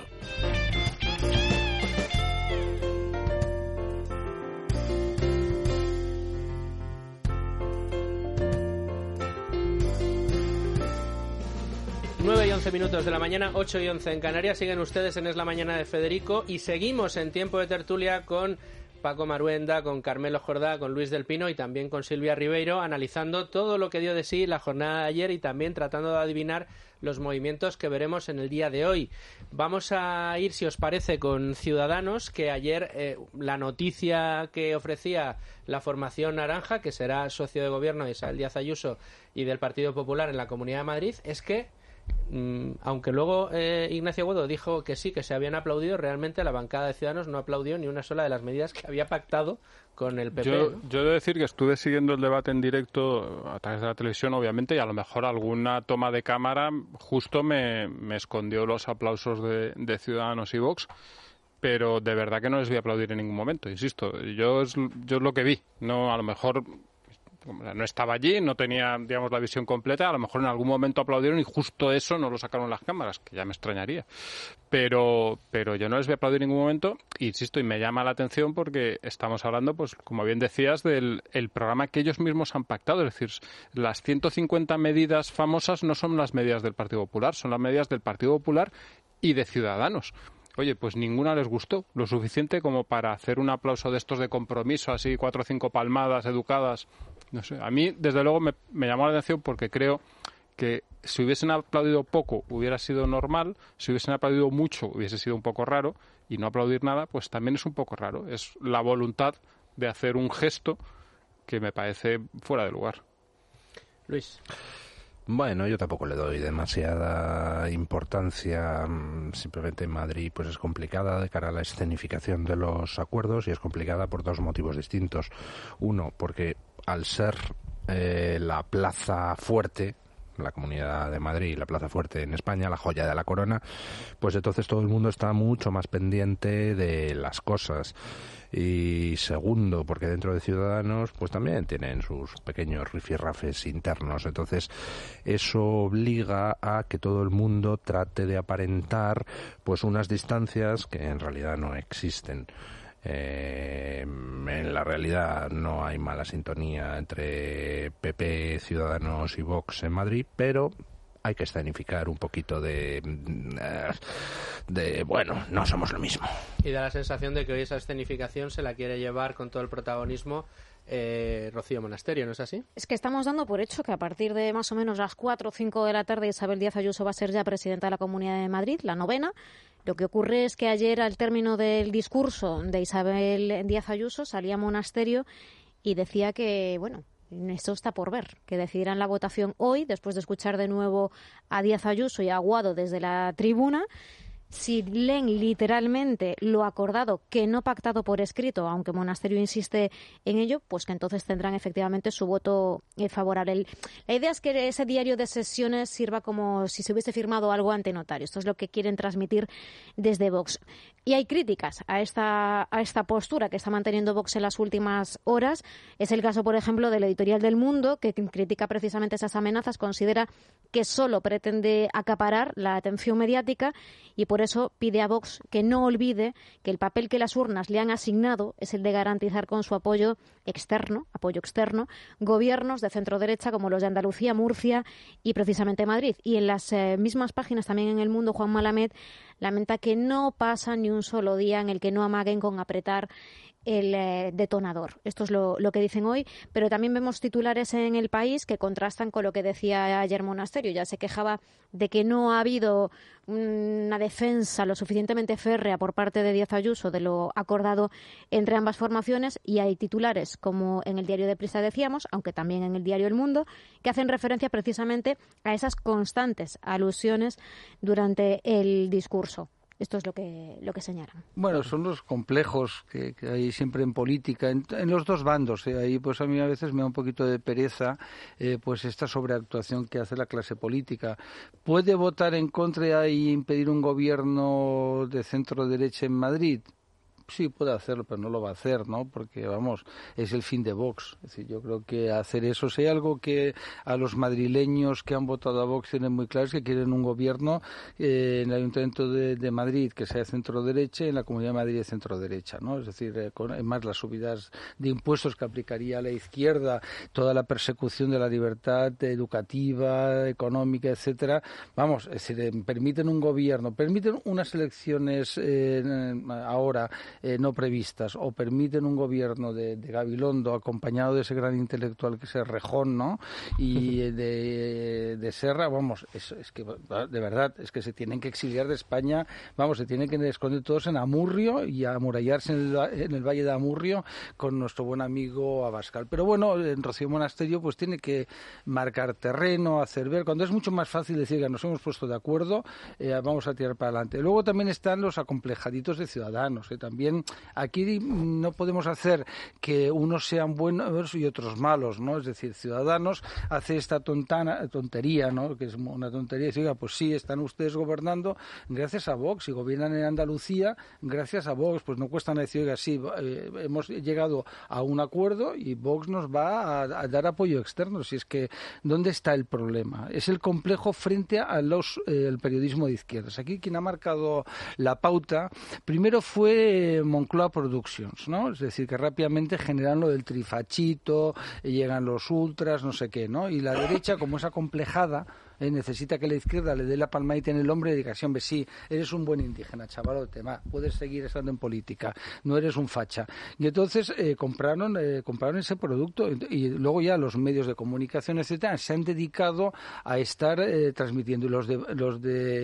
nueve y once minutos de la mañana, ocho y once en Canarias. Siguen ustedes en Es la Mañana de Federico y seguimos en tiempo de tertulia con Paco Maruenda, con Carmelo Jordá, con Luis del Pino y también con Silvia Ribeiro, analizando todo lo que dio de sí la jornada de ayer y también tratando de adivinar los movimientos que veremos en el día de hoy. Vamos a ir, si os parece, con Ciudadanos, que ayer eh, la noticia que ofrecía la formación naranja, que será socio de gobierno de Isabel Díaz Ayuso y del Partido Popular en la Comunidad de Madrid, es que aunque luego eh, Ignacio Guedo dijo que sí, que se habían aplaudido, realmente la bancada de Ciudadanos no aplaudió ni una sola de las medidas que había pactado con el P P. Yo, ¿no? yo he de decir que estuve siguiendo el debate en directo a través de la televisión, obviamente, y a lo mejor alguna toma de cámara justo me, me escondió los aplausos de, de Ciudadanos y Vox, pero de verdad que no les voy a aplaudir en ningún momento, insisto. Yo es, yo es lo que vi, no a lo mejor... No estaba allí, no tenía, digamos, la visión completa. A lo mejor en algún momento aplaudieron y justo eso no lo sacaron las cámaras, que ya me extrañaría. Pero, pero yo no les voy a aplaudir en ningún momento. Insisto, y me llama la atención porque estamos hablando, pues, como bien decías, del el programa que ellos mismos han pactado. Es decir, las ciento cincuenta medidas famosas no son las medidas del Partido Popular, son las medidas del Partido Popular y de Ciudadanos. Oye, pues ninguna les gustó, lo suficiente como para hacer un aplauso de estos de compromiso, así cuatro o cinco palmadas educadas. No sé, a mí desde luego me, me llamó la atención porque creo que si hubiesen aplaudido poco hubiera sido normal, si hubiesen aplaudido mucho hubiese sido un poco raro, y no aplaudir nada pues también es un poco raro. Es la voluntad de hacer un gesto que me parece fuera de lugar. Luis. Bueno, yo tampoco le doy demasiada importancia. Simplemente en Madrid pues es complicada de cara a la escenificación de los acuerdos, y es complicada por dos motivos distintos. Uno, porque al ser eh, la plaza fuerte, la Comunidad de Madrid, la plaza fuerte en España, la joya de la corona, pues entonces todo el mundo está mucho más pendiente de las cosas. Y segundo, porque dentro de Ciudadanos pues también tienen sus pequeños rifirrafes internos, entonces eso obliga a que todo el mundo trate de aparentar pues unas distancias que en realidad no existen. Eh, en la realidad no hay mala sintonía entre P P, Ciudadanos y Vox en Madrid, pero hay que escenificar un poquito de, de, bueno, no somos lo mismo. Y da la sensación de que hoy esa escenificación se la quiere llevar con todo el protagonismo eh, Rocío Monasterio, ¿no es así? Es que estamos dando por hecho que a partir de más o menos las cuatro o cinco de la tarde Isabel Díaz Ayuso va a ser ya presidenta de la Comunidad de Madrid, la novena. Lo que ocurre es que ayer, al término del discurso de Isabel Díaz Ayuso, salía Monasterio y decía que, bueno, esto está por ver, que decidirán la votación hoy, después de escuchar de nuevo a Díaz Ayuso y a Aguado desde la tribuna. Si leen literalmente lo acordado, que no pactado por escrito, aunque Monasterio insiste en ello, pues que entonces tendrán efectivamente su voto favorable. La idea es que ese diario de sesiones sirva como si se hubiese firmado algo ante notario. Esto es lo que quieren transmitir desde Vox. Y hay críticas a esta, a esta postura que está manteniendo Vox en las últimas horas. Es el caso, por ejemplo, del editorial del Mundo, que critica precisamente esas amenazas, considera que solo pretende acaparar la atención mediática y por eso pide a Vox que no olvide que el papel que las urnas le han asignado es el de garantizar con su apoyo externo, apoyo externo, gobiernos de centro-derecha como los de Andalucía, Murcia y precisamente Madrid. Y en las eh, mismas páginas, también en El Mundo, Juan Malamed lamenta que no pasa ni un solo día en el que no amaguen con apretar el eh, detonador. Esto es lo, lo que dicen hoy, pero también vemos titulares en El País que contrastan con lo que decía ayer Monasterio. Ya se quejaba de que no ha habido una defensa lo suficientemente férrea por parte de Díaz Ayuso de lo acordado entre ambas formaciones, y hay titulares, como en el diario Deprisa decíamos, aunque también en el diario El Mundo, que hacen referencia precisamente a esas constantes alusiones durante el discurso. Esto es lo que lo que señalan. Bueno, son los complejos que, que hay siempre en política, en, en los dos bandos. ¿eh? Ahí pues a mí a veces me da un poquito de pereza eh, pues esta sobreactuación que hace la clase política. ¿Puede votar en contra y impedir un gobierno de centro-derecha en Madrid? Sí, puede hacerlo, pero no lo va a hacer, ¿no? Porque, vamos, es el fin de Vox. Es decir, yo creo que hacer eso, si hay algo que a los madrileños que han votado a Vox tienen muy claro, es que quieren un gobierno eh, en el Ayuntamiento de, de Madrid que sea de centro-derecha y en la Comunidad de Madrid de centro-derecha, ¿no? Es decir, eh, con, además las subidas de impuestos que aplicaría la izquierda, toda la persecución de la libertad educativa, económica, etcétera. Vamos, es decir, eh, permiten un gobierno, permiten unas elecciones eh, ahora Eh, no previstas, o permiten un gobierno de, de Gabilondo acompañado de ese gran intelectual que es Rejón, ¿no? Y de, de Serra, vamos, es, es que de verdad, es que se tienen que exiliar de España, vamos, se tienen que esconder todos en Amurrio y amurallarse en el, en el Valle de Amurrio con nuestro buen amigo Abascal. Pero bueno, en Rocío Monasterio pues tiene que marcar terreno, hacer ver, cuando es mucho más fácil decir que nos hemos puesto de acuerdo, eh, vamos a tirar para adelante. Luego también están los acomplejaditos de Ciudadanos, ¿eh? También aquí no podemos hacer que unos sean buenos y otros malos, ¿no? Es decir, Ciudadanos hace esta tontana, tontería, ¿no? Que es una tontería, y dice, oiga, pues sí, están ustedes gobernando gracias a Vox, y gobiernan en Andalucía gracias a Vox, pues no cuesta nada decir, oiga, sí, eh, hemos llegado a un acuerdo y Vox nos va a, a dar apoyo externo. Si es que, ¿dónde está el problema? Es el complejo frente a los eh, el periodismo de izquierdas. Aquí quien ha marcado la pauta, primero fue Moncloa Productions, ¿no? Es decir, que rápidamente generan lo del trifachito, llegan los ultras, no sé qué, ¿no? Y la derecha, como es acomplejada, eh, necesita que la izquierda le dé la palmadita en el hombro y diga, sí, hombre, sí, eres un buen indígena, chavalote, va, puedes seguir estando en política, no eres un facha. Y entonces eh, compraron eh, compraron ese producto, y luego ya los medios de comunicación, etcétera, se han dedicado a estar eh, transmitiendo. Y los de, los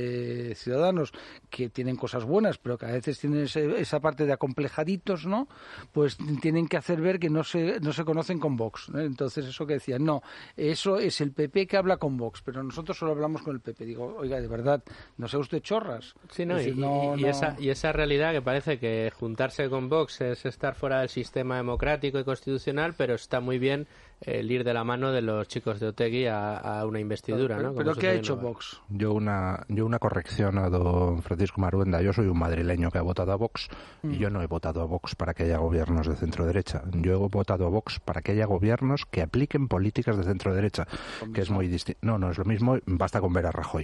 de Ciudadanos, que tienen cosas buenas, pero que a veces tienen ese, esa parte de acomplejaditos, ¿no? Pues tienen que hacer ver que no se, no se conocen con Vox, ¿no? Entonces, eso que decían, no, eso es el P P que habla con Vox, pero nosotros solo hablamos con el P P. Digo, oiga, de verdad, no sea usted chorras. Sí, no, decir, y, no, y, no... Esa, y esa realidad que parece que juntarse con Vox es estar fuera del sistema democrático y constitucional, pero está muy bien el ir de la mano de los chicos de Otegi a, a una investidura, pero, ¿no? ¿Pero qué ha hecho Vox? Yo una, yo una corrección a don Francisco Maruenda. Yo soy un madrileño que ha votado a Vox mm. y yo no he votado a Vox para que haya gobiernos de centro-derecha. Yo he votado a Vox para que haya gobiernos que apliquen políticas de centro-derecha, que es muy distinto. No, no es lo mismo, basta con ver a Rajoy.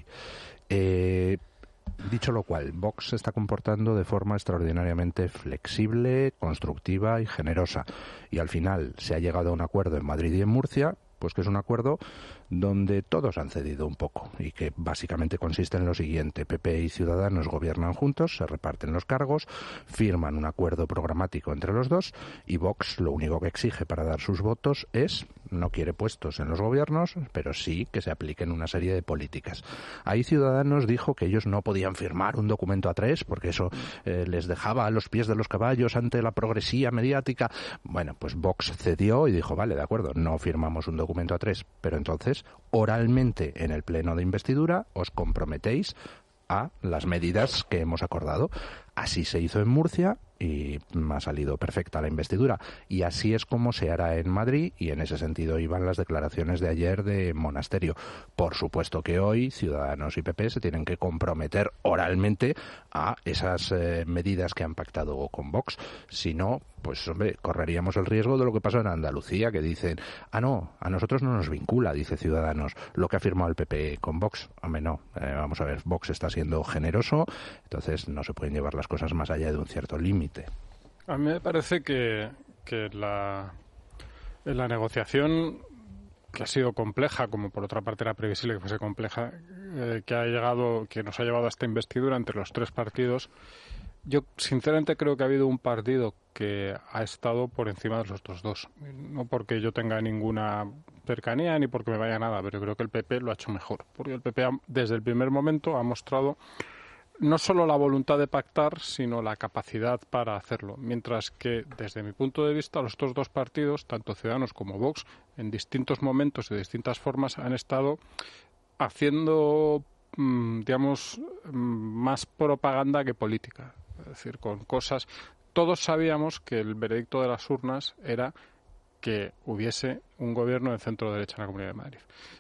Eh... Dicho lo cual, Vox se está comportando de forma extraordinariamente flexible, constructiva y generosa. Y al final se ha llegado a un acuerdo en Madrid y en Murcia, pues que es un acuerdo donde todos han cedido un poco y que básicamente consiste en lo siguiente: P P y Ciudadanos gobiernan juntos, se reparten los cargos, firman un acuerdo programático entre los dos, y Vox lo único que exige para dar sus votos es, no quiere puestos en los gobiernos, pero sí que se apliquen una serie de políticas. Ahí Ciudadanos dijo que ellos no podían firmar un documento a tres porque eso eh, les dejaba a los pies de los caballos ante la progresía mediática. Bueno, pues Vox cedió y dijo, vale, de acuerdo, no firmamos un documento a tres, pero entonces oralmente en el pleno de investidura os comprometéis a las medidas que hemos acordado. Así se hizo en Murcia y ha salido perfecta la investidura, y así es como se hará en Madrid, y en ese sentido iban las declaraciones de ayer de Monasterio. Por supuesto que hoy Ciudadanos y P P se tienen que comprometer oralmente a esas eh, medidas que han pactado con Vox. Si no, pues hombre, correríamos el riesgo de lo que pasó en Andalucía, que dicen, ah no, a nosotros no nos vincula, dice Ciudadanos, lo que ha firmado el P P con Vox. Hombre, no, eh, vamos a ver, Vox está siendo generoso, entonces no se pueden llevar las cosas más allá de un cierto límite. A mí me parece que, que la, la negociación, que ha sido compleja, como por otra parte era previsible que fuese compleja, eh, que ha llegado, que nos ha llevado a esta investidura entre los tres partidos, yo sinceramente creo que ha habido un partido que ha estado por encima de los otros dos. No porque yo tenga ninguna cercanía ni porque me vaya nada, pero creo que el P P lo ha hecho mejor. Porque el P P ha, desde el primer momento ha mostrado no solo la voluntad de pactar, sino la capacidad para hacerlo. Mientras que, desde mi punto de vista, los otros dos partidos, tanto Ciudadanos como Vox, en distintos momentos y de distintas formas han estado haciendo, digamos, más propaganda que política. Es decir, con cosas... Todos sabíamos que el veredicto de las urnas era que hubiese un gobierno de centro-derecha en la Comunidad de Madrid.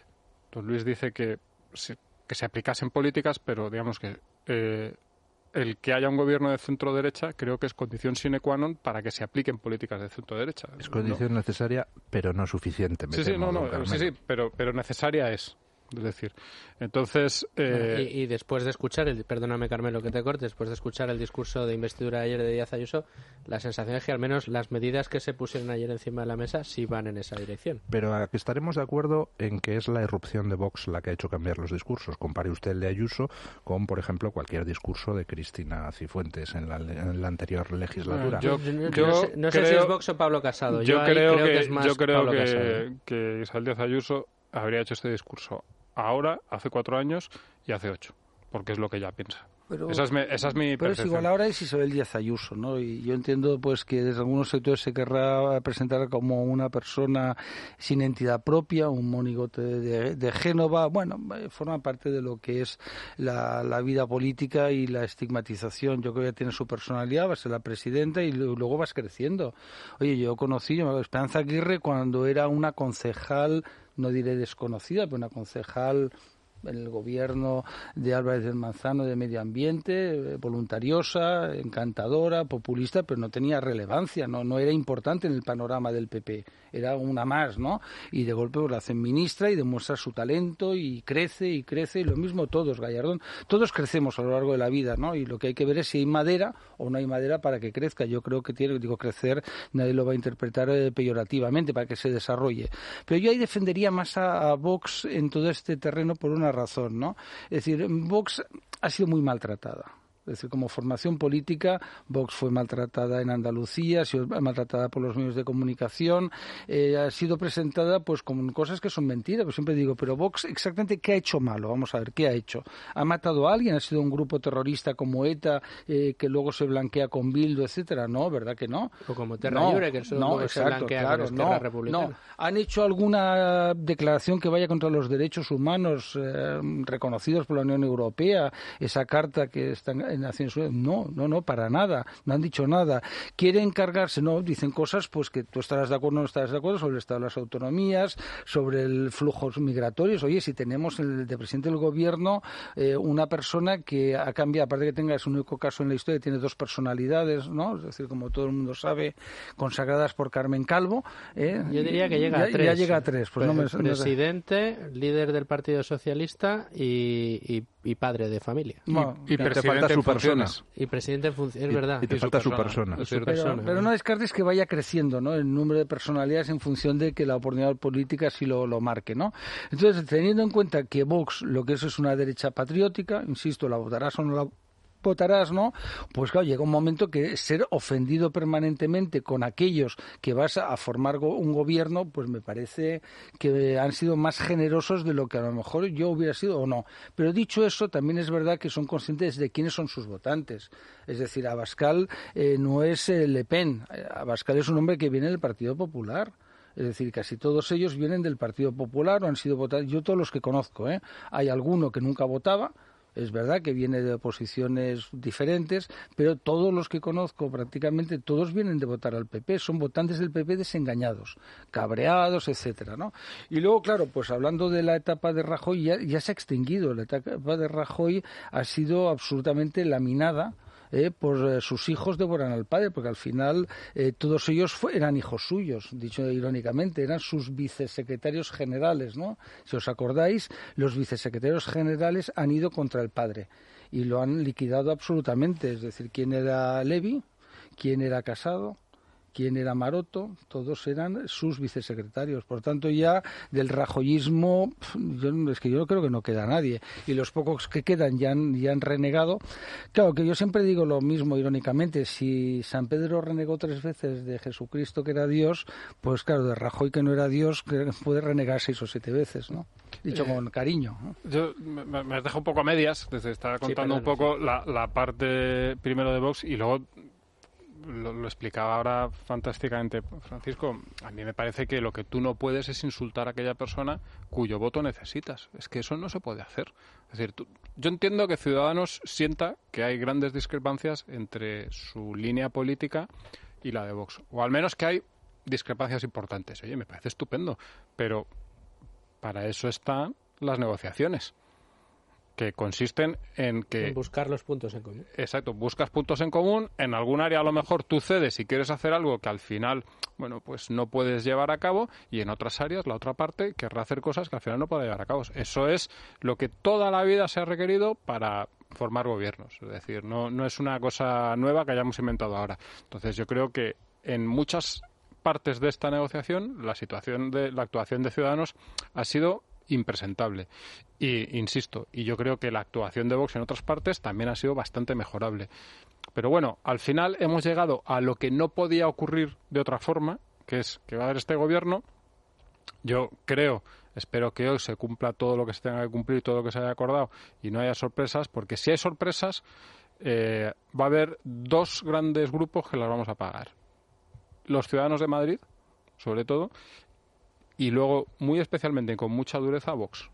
Don Luis dice que se, que se aplicasen políticas, pero digamos que eh, el que haya un gobierno de centro-derecha creo que es condición sine qua non para que se apliquen políticas de centro-derecha. Es condición ¿no? necesaria, pero no suficiente. Sí, sí, no, no, sí, sí, pero, pero necesaria es. Es decir, entonces... Eh... Y, y después de escuchar, el, perdóname Carmelo que te corte, después de escuchar el discurso de investidura de ayer de Díaz Ayuso, la sensación es que al menos las medidas que se pusieron ayer encima de la mesa sí van en esa dirección. Pero aquí estaremos de acuerdo en que es la irrupción de Vox la que ha hecho cambiar los discursos. Compare usted el de Ayuso con, por ejemplo, cualquier discurso de Cristina Cifuentes en la, en la anterior legislatura. Yo, yo, yo no, sé, no creo, sé si es Vox o Pablo Casado. Yo, yo creo, creo que, que es más yo creo Pablo que, Casado. que Isabel Díaz Ayuso habría hecho este discurso ahora, hace cuatro años y hace ocho, porque es lo que ella piensa. Pero, esa, es mi, esa es mi pero percepción. es igual, ahora es Isabel Díaz Ayuso, ¿no? Y yo entiendo pues que desde algunos sectores se querrá presentar como una persona sin entidad propia, un monigote de, de Génova. Bueno, forma parte de lo que es la, la vida política y la estigmatización. Yo creo que ella tiene su personalidad, va a ser la presidenta y luego vas creciendo. Oye, yo conocí a Esperanza Aguirre cuando era una concejal, no diré desconocida, pero una concejal en el gobierno de Álvarez del Manzano de Medio Ambiente, voluntariosa, encantadora, populista, pero no tenía relevancia, no no era importante en el panorama del P P, era una más, ¿no? Y de golpe pues, la hacen ministra y demuestra su talento y crece y crece, y lo mismo todos, Gallardón, todos crecemos a lo largo de la vida, ¿no? Y lo que hay que ver es si hay madera o no hay madera para que crezca. Yo creo que tiene, digo, crecer, nadie lo va a interpretar eh, peyorativamente, para que se desarrolle. Pero yo ahí defendería más a, a Vox en todo este terreno por una razón, ¿no? Es decir, Vox ha sido muy maltratada. Es decir, como formación política, Vox fue maltratada en Andalucía, ha sido maltratada por los medios de comunicación, eh, ha sido presentada pues con cosas que son mentiras. Pues siempre digo, pero Vox, exactamente, ¿qué ha hecho malo? Vamos a ver, ¿qué ha hecho? ¿Ha matado a alguien? ¿Ha sido un grupo terrorista como ETA eh, que luego se blanquea con Bildu, etcétera? No, ¿verdad que no? O como Terra no, Lliure, que eso no, luego exacto, se blanquea claro, con Esquerra no, Republicana. No. ¿Han hecho alguna declaración que vaya contra los derechos humanos eh, reconocidos por la Unión Europea? Esa carta que está en Naciones Unidas, no, no, no, para nada, no han dicho nada. Quieren cargarse, no, dicen cosas pues que tú estarás de acuerdo o no estarás de acuerdo sobre el estado de las autonomías, sobre el flujos migratorios. Oye, si tenemos el de presidente del gobierno eh, una persona que ha cambiado, aparte de que tenga, es un único caso en la historia, tiene dos personalidades, ¿no? Es decir, como todo el mundo sabe, consagradas por Carmen Calvo. ¿eh? Yo diría que llega ya, a tres. Ya llega a tres. Pues no me, presidente, no... líder del Partido Socialista y, y, y padre de familia. Bueno, y, y presidente en funciones. Y presidente en funciones, es verdad. Y, y te y falta su persona. persona. Pero, persona pero no descartes que vaya creciendo, ¿no? El número de personalidades en función de que la oportunidad política sí lo, lo marque, ¿no? Entonces, teniendo en cuenta que Vox lo que es es una derecha patriótica, insisto, la votarás o no la votarás, ¿no? Pues claro, llega un momento que ser ofendido permanentemente con aquellos que vas a formar go- un gobierno, pues me parece que han sido más generosos de lo que a lo mejor yo hubiera sido o no. Pero dicho eso, también es verdad que son conscientes de quiénes son sus votantes. Es decir, Abascal eh, no es eh, Le Pen. Abascal es un hombre que viene del Partido Popular. Es decir, casi todos ellos vienen del Partido Popular o han sido votados. Yo todos los que conozco, ¿eh? Hay alguno que nunca votaba. Es verdad que viene de posiciones diferentes, pero todos los que conozco, prácticamente todos vienen de votar al P P, son votantes del P P desengañados, cabreados, etcétera, ¿no? Y luego, claro, pues hablando de la etapa de Rajoy, ya, ya se ha extinguido. La etapa de Rajoy ha sido absolutamente laminada Eh, por eh, sus hijos devoran al padre, porque al final eh, todos ellos fue, eran hijos suyos, dicho irónicamente, eran sus vicesecretarios generales, ¿no? Si os acordáis, los vicesecretarios generales han ido contra el padre y lo han liquidado absolutamente. Es decir, ¿quién era Levy? ¿Quién era Casado? quién era Maroto, todos eran sus vicesecretarios. Por tanto, ya del rajoyismo, yo, es que yo creo que no queda nadie. Y los pocos que quedan ya han, ya han renegado. Claro, que yo siempre digo lo mismo, irónicamente, si San Pedro renegó tres veces de Jesucristo que era Dios, pues claro, de Rajoy que no era Dios, que puede renegar seis o siete veces, ¿no? Dicho eh, con cariño, ¿no? Yo me, me dejo un poco a medias, desde estaba contando sí, un poco la, la parte primero de Vox y luego lo, lo explicaba ahora fantásticamente Francisco. A mí me parece que lo que tú no puedes es insultar a aquella persona cuyo voto necesitas. Es que eso no se puede hacer. Es decir, tú, yo entiendo que Ciudadanos sienta que hay grandes discrepancias entre su línea política y la de Vox, o al menos que hay discrepancias importantes. Oye, me parece estupendo, pero para eso están las negociaciones, que consisten en que... En buscar los puntos en común. Exacto, buscas puntos en común, en algún área a lo mejor tú cedes y quieres hacer algo que al final, bueno, pues no puedes llevar a cabo, y en otras áreas la otra parte querrá hacer cosas que al final no puede llevar a cabo. Eso es lo que toda la vida se ha requerido para formar gobiernos, es decir, no, no es una cosa nueva que hayamos inventado ahora. Entonces yo creo que en muchas partes de esta negociación la situación de la actuación de Ciudadanos ha sido impresentable. Y insisto, y yo creo que la actuación de Vox en otras partes también ha sido bastante mejorable. Pero bueno, al final hemos llegado a lo que no podía ocurrir de otra forma, que es que va a haber este gobierno. Yo creo, espero que hoy se cumpla todo lo que se tenga que cumplir, todo lo que se haya acordado, y no haya sorpresas, porque si hay sorpresas, eh, va a haber dos grandes grupos que las vamos a pagar. Los ciudadanos de Madrid, sobre todo, y luego, muy especialmente y con mucha dureza, Vox.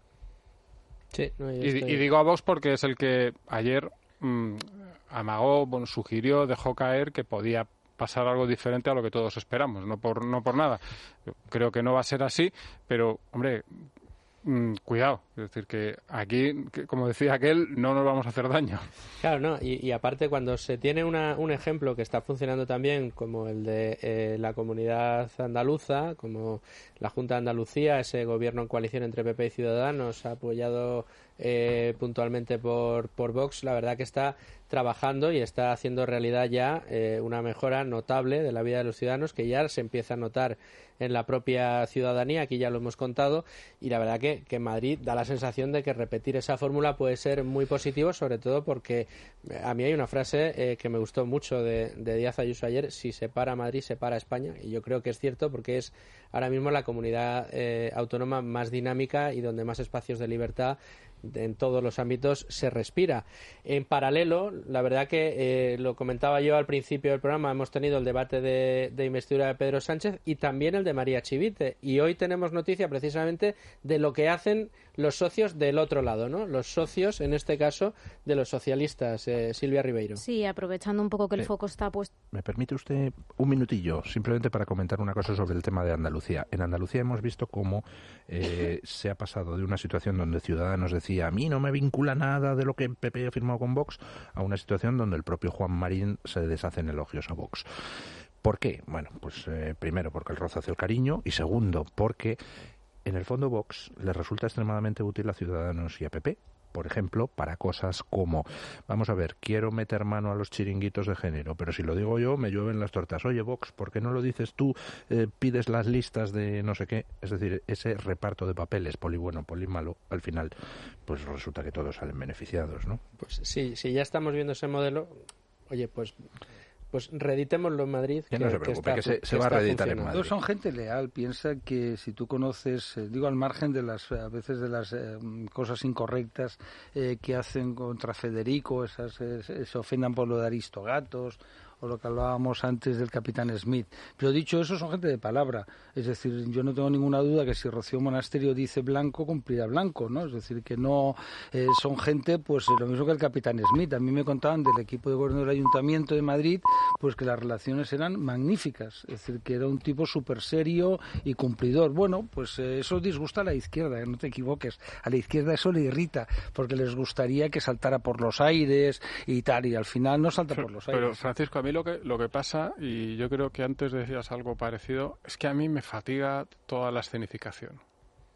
Sí, no, y, y digo a Vox porque es el que ayer mmm, amagó, bueno, sugirió, dejó caer que podía pasar algo diferente a lo que todos esperamos, no por no por nada. Yo creo que no va a ser así, pero, hombre, mmm, cuidado. Es decir, que aquí, que, como decía aquel, no nos vamos a hacer daño. Claro, no, y, y aparte cuando se tiene una, un ejemplo que está funcionando también, como el de eh, la comunidad andaluza, como la Junta de Andalucía, ese gobierno en coalición entre P P y Ciudadanos, apoyado eh, puntualmente por, por Vox, la verdad que está trabajando y está haciendo realidad ya eh, una mejora notable de la vida de los ciudadanos, que ya se empieza a notar en la propia ciudadanía, aquí ya lo hemos contado, y la verdad que, que Madrid da la sensación de que repetir esa fórmula puede ser muy positivo, sobre todo porque a mí hay una frase eh, que me gustó mucho de, de Díaz Ayuso ayer: si se para Madrid, se para España, y yo creo que es cierto, porque es ahora mismo la comunidad eh, autónoma más dinámica y donde más espacios de libertad en todos los ámbitos se respira. En paralelo, la verdad que eh, lo comentaba yo al principio del programa, hemos tenido el debate de, de investidura de Pedro Sánchez y también el de María Chivite, y hoy tenemos noticia precisamente de lo que hacen los socios del otro lado, ¿no? Los socios, en este caso, de los socialistas. eh, Silvia Ribeiro. Sí, aprovechando un poco que el eh, foco está puesto. ¿Me permite usted un minutillo, simplemente para comentar una cosa sobre el tema de Andalucía? En Andalucía hemos visto cómo eh, se ha pasado de una situación donde Ciudadanos decía a mí no me vincula nada de lo que P P ha firmado con Vox, a una situación donde el propio Juan Marín se deshace en elogios a Vox. ¿Por qué? Bueno, pues eh, primero porque el roce hace el cariño, y segundo porque en el fondo Vox le resulta extremadamente útil a Ciudadanos y a P P. Por ejemplo, para cosas como, vamos a ver, quiero meter mano a los chiringuitos de género, pero si lo digo yo, me llueven las tortas. Oye, Vox, ¿por qué no lo dices tú? Eh, pides las listas de no sé qué. Es decir, ese reparto de papeles, poli bueno, poli malo, al final, pues resulta que todos salen beneficiados, ¿no? Pues sí, si ya estamos viendo ese modelo, oye, pues... Pues reeditémoslo en Madrid. Que, que no se preocupe, que, está, que se, se va a reeditar en Madrid. Todos son gente leal. Piensa que si tú conoces, eh, digo al margen de las, a veces de las eh, cosas incorrectas eh, que hacen contra Federico, esas eh, se ofendan por lo de Aristogatos, o lo que hablábamos antes del capitán Smith. Pero dicho eso, son gente de palabra. Es decir, yo no tengo ninguna duda que si Rocío Monasterio dice blanco, cumplirá blanco, ¿no? Es decir, que no eh, son gente, pues lo mismo que el capitán Smith. A mí me contaban del equipo de gobierno del Ayuntamiento de Madrid, pues que las relaciones eran magníficas. Es decir, que era un tipo súper serio y cumplidor. Bueno, pues eh, eso disgusta a la izquierda, no te equivoques. A la izquierda eso le irrita, porque les gustaría que saltara por los aires y tal, y al final no salta pero, por los aires. Pero, Francisco, a mí lo que, lo que pasa, y yo creo que antes decías algo parecido, es que a mí me fatiga toda la escenificación.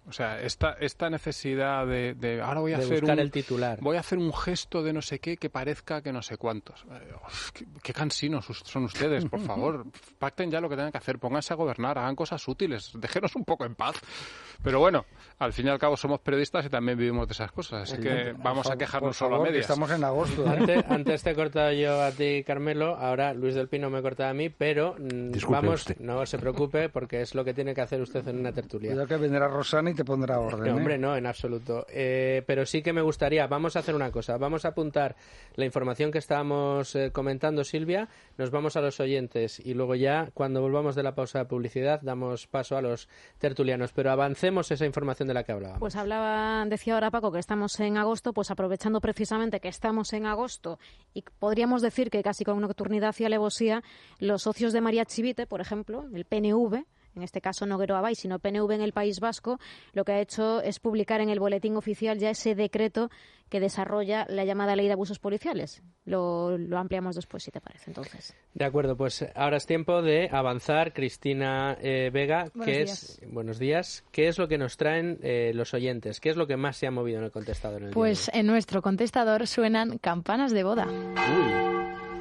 O sea, esta, esta necesidad de, de ahora voy a de hacer buscar un, el titular. Voy a hacer un gesto de no sé qué que parezca que no sé cuántos. Uf, qué, qué cansinos son ustedes, por favor. Pacten ya lo que tengan que hacer, pónganse a gobernar, hagan cosas útiles, déjenos un poco en paz. Pero bueno, al fin y al cabo somos periodistas y también vivimos de esas cosas, así que vamos a quejarnos solo a medias. Estamos en agosto. ¿eh? Antes, antes te he cortado yo a ti, Carmelo, ahora Luis del Pino me corta a mí, pero Disculpe vamos, usted. no se preocupe porque es lo que tiene que hacer usted en una tertulia. Cuidado que vendrá Rosana y te pondrá orden. No, hombre, ¿eh? no, en absoluto. Eh, pero sí que me gustaría, vamos a hacer una cosa, vamos a apuntar la información que estábamos eh, comentando, Silvia, nos vamos a los oyentes y luego ya, cuando volvamos de la pausa de publicidad, damos paso a los tertulianos. Pero avancemos esa información de la que hablábamos. Pues hablaba, decía ahora Paco, que estamos en agosto, pues aprovechando precisamente que estamos en agosto y podríamos decir que casi con nocturnidad y alevosía, los socios de María Chivite, por ejemplo, el P N V, en este caso no Geroa Bai, sino P N V en el País Vasco, lo que ha hecho es publicar en el boletín oficial ya ese decreto que desarrolla la llamada ley de abusos policiales. Lo, lo ampliamos después, si te parece, entonces. De acuerdo, pues ahora es tiempo de avanzar. Cristina eh, Vega, Buenos que días. es buenos días. ¿Qué es lo que nos traen eh, los oyentes? ¿Qué es lo que más se ha movido en el contestador? En el Pues en nuestro contestador suenan campanas de boda. Uy.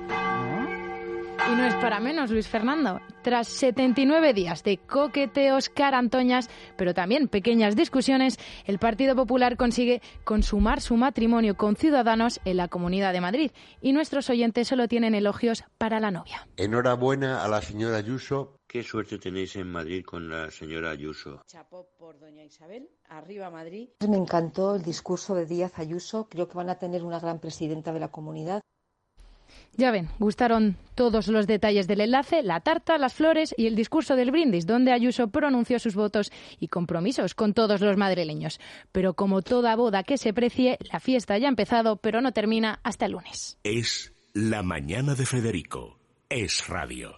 Y no es para menos, Luis Fernando. Tras setenta y nueve días de coqueteos, carantoñas, pero también pequeñas discusiones, el Partido Popular consigue consumar su matrimonio con Ciudadanos en la Comunidad de Madrid. Y nuestros oyentes solo tienen elogios para la novia. Enhorabuena a la señora Ayuso. Qué suerte tenéis en Madrid con la señora Ayuso. Chapó por doña Isabel. Arriba Madrid. Me encantó el discurso de Díaz Ayuso. Creo que van a tener una gran presidenta de la comunidad. Ya ven, gustaron todos los detalles del enlace, la tarta, las flores y el discurso del brindis, donde Ayuso pronunció sus votos y compromisos con todos los madrileños. Pero como toda boda que se precie, la fiesta ya ha empezado, pero no termina hasta el lunes. Es La Mañana de Federico. Es Radio.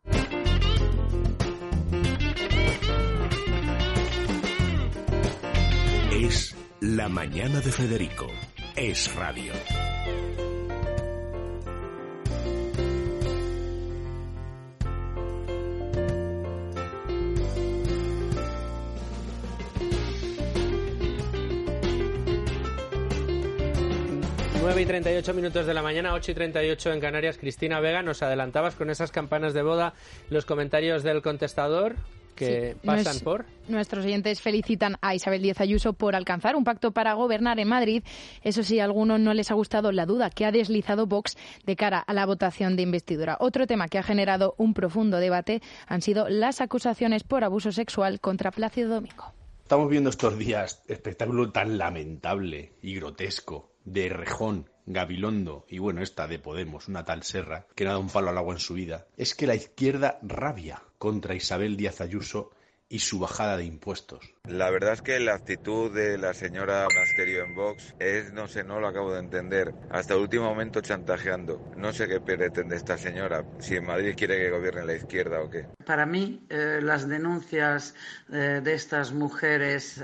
Es La Mañana de Federico. Es Radio. nueve y treinta y ocho minutos de la mañana, ocho y treinta y ocho en Canarias. Cristina Vega, nos adelantabas con esas campanas de boda los comentarios del contestador que Sí, pasan nos- por... Nuestros oyentes felicitan a Isabel Díaz Ayuso por alcanzar un pacto para gobernar en Madrid. Eso sí, a algunos no les ha gustado la duda que ha deslizado Vox de cara a la votación de investidura. Otro tema que ha generado un profundo debate han sido las acusaciones por abuso sexual contra Plácido Domingo. Estamos viendo estos días espectáculo tan lamentable y grotesco de Errejón, Gabilondo y bueno, esta de Podemos, una tal Serra, que no ha dado un palo al agua en su vida. Es que la izquierda rabia contra Isabel Díaz Ayuso y su bajada de impuestos. La verdad es que la actitud de la señora Monasterio en Vox es, no sé, no lo acabo de entender. Hasta el último momento chantajeando. No sé qué pretende esta señora, si en Madrid quiere que gobierne la izquierda o qué. Para mí, eh, las denuncias eh, de estas mujeres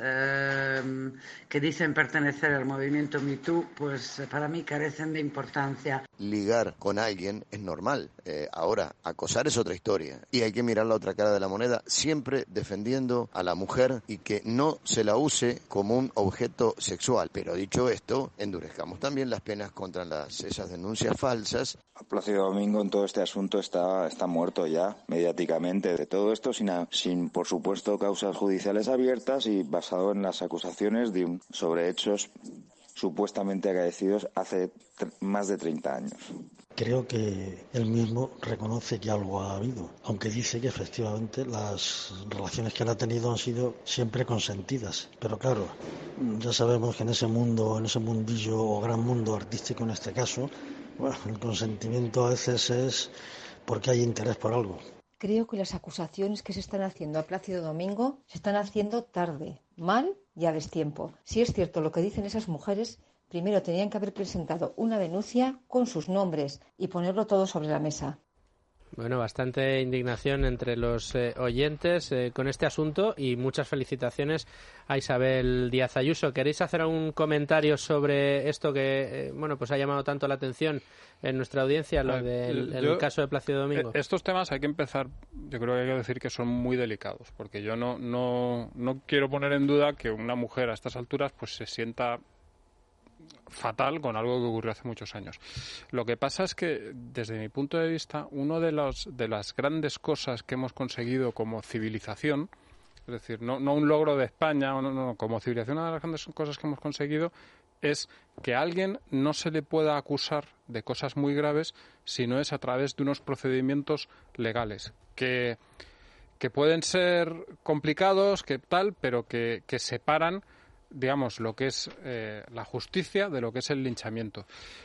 eh, que dicen pertenecer al movimiento Me Too, pues eh, para mí carecen de importancia. Ligar con alguien es normal. Eh, ahora, acosar es otra historia. Y hay que mirar la otra cara de la moneda, siempre defendiendo a la mujer y que no se la use como un objeto sexual. Pero dicho esto, endurezcamos también las penas contra las, esas denuncias falsas. Plácido Domingo en todo este asunto está, está muerto ya mediáticamente. De todo esto sin, sin, por supuesto, causas judiciales abiertas y basado en las acusaciones de un, sobre hechos supuestamente acaecidos hace más de treinta años. Creo que él mismo reconoce que algo ha habido, aunque dice que efectivamente las relaciones que él ha tenido han sido siempre consentidas. Pero claro, ya sabemos que en ese mundo, en ese mundillo o gran mundo artístico en este caso, bueno, el consentimiento a veces es porque hay interés por algo. Creo que las acusaciones que se están haciendo a Plácido Domingo se están haciendo tarde, mal y a destiempo. Si es cierto lo que dicen esas mujeres, primero tenían que haber presentado una denuncia con sus nombres y ponerlo todo sobre la mesa. Bueno, bastante indignación entre los eh, oyentes eh, con este asunto y muchas felicitaciones a Isabel Díaz Ayuso. ¿Queréis hacer algún comentario sobre esto que eh, bueno, pues ha llamado tanto la atención en nuestra audiencia, lo del el yo, caso de Plácido Domingo? Estos temas hay que empezar, yo creo que hay que decir que son muy delicados, porque yo no, no, no quiero poner en duda que una mujer a estas alturas pues se sienta fatal con algo que ocurrió hace muchos años. Lo que pasa es que, desde mi punto de vista, una de, los, de las grandes cosas que hemos conseguido como civilización, es decir, no, no un logro de España, no, no, como civilización, una de las grandes cosas que hemos conseguido es que a alguien no se le pueda acusar de cosas muy graves si no es a través de unos procedimientos legales, que, que pueden ser complicados, que tal, pero que, que separan, digamos, lo que es eh, la justicia de lo que es el linchamiento.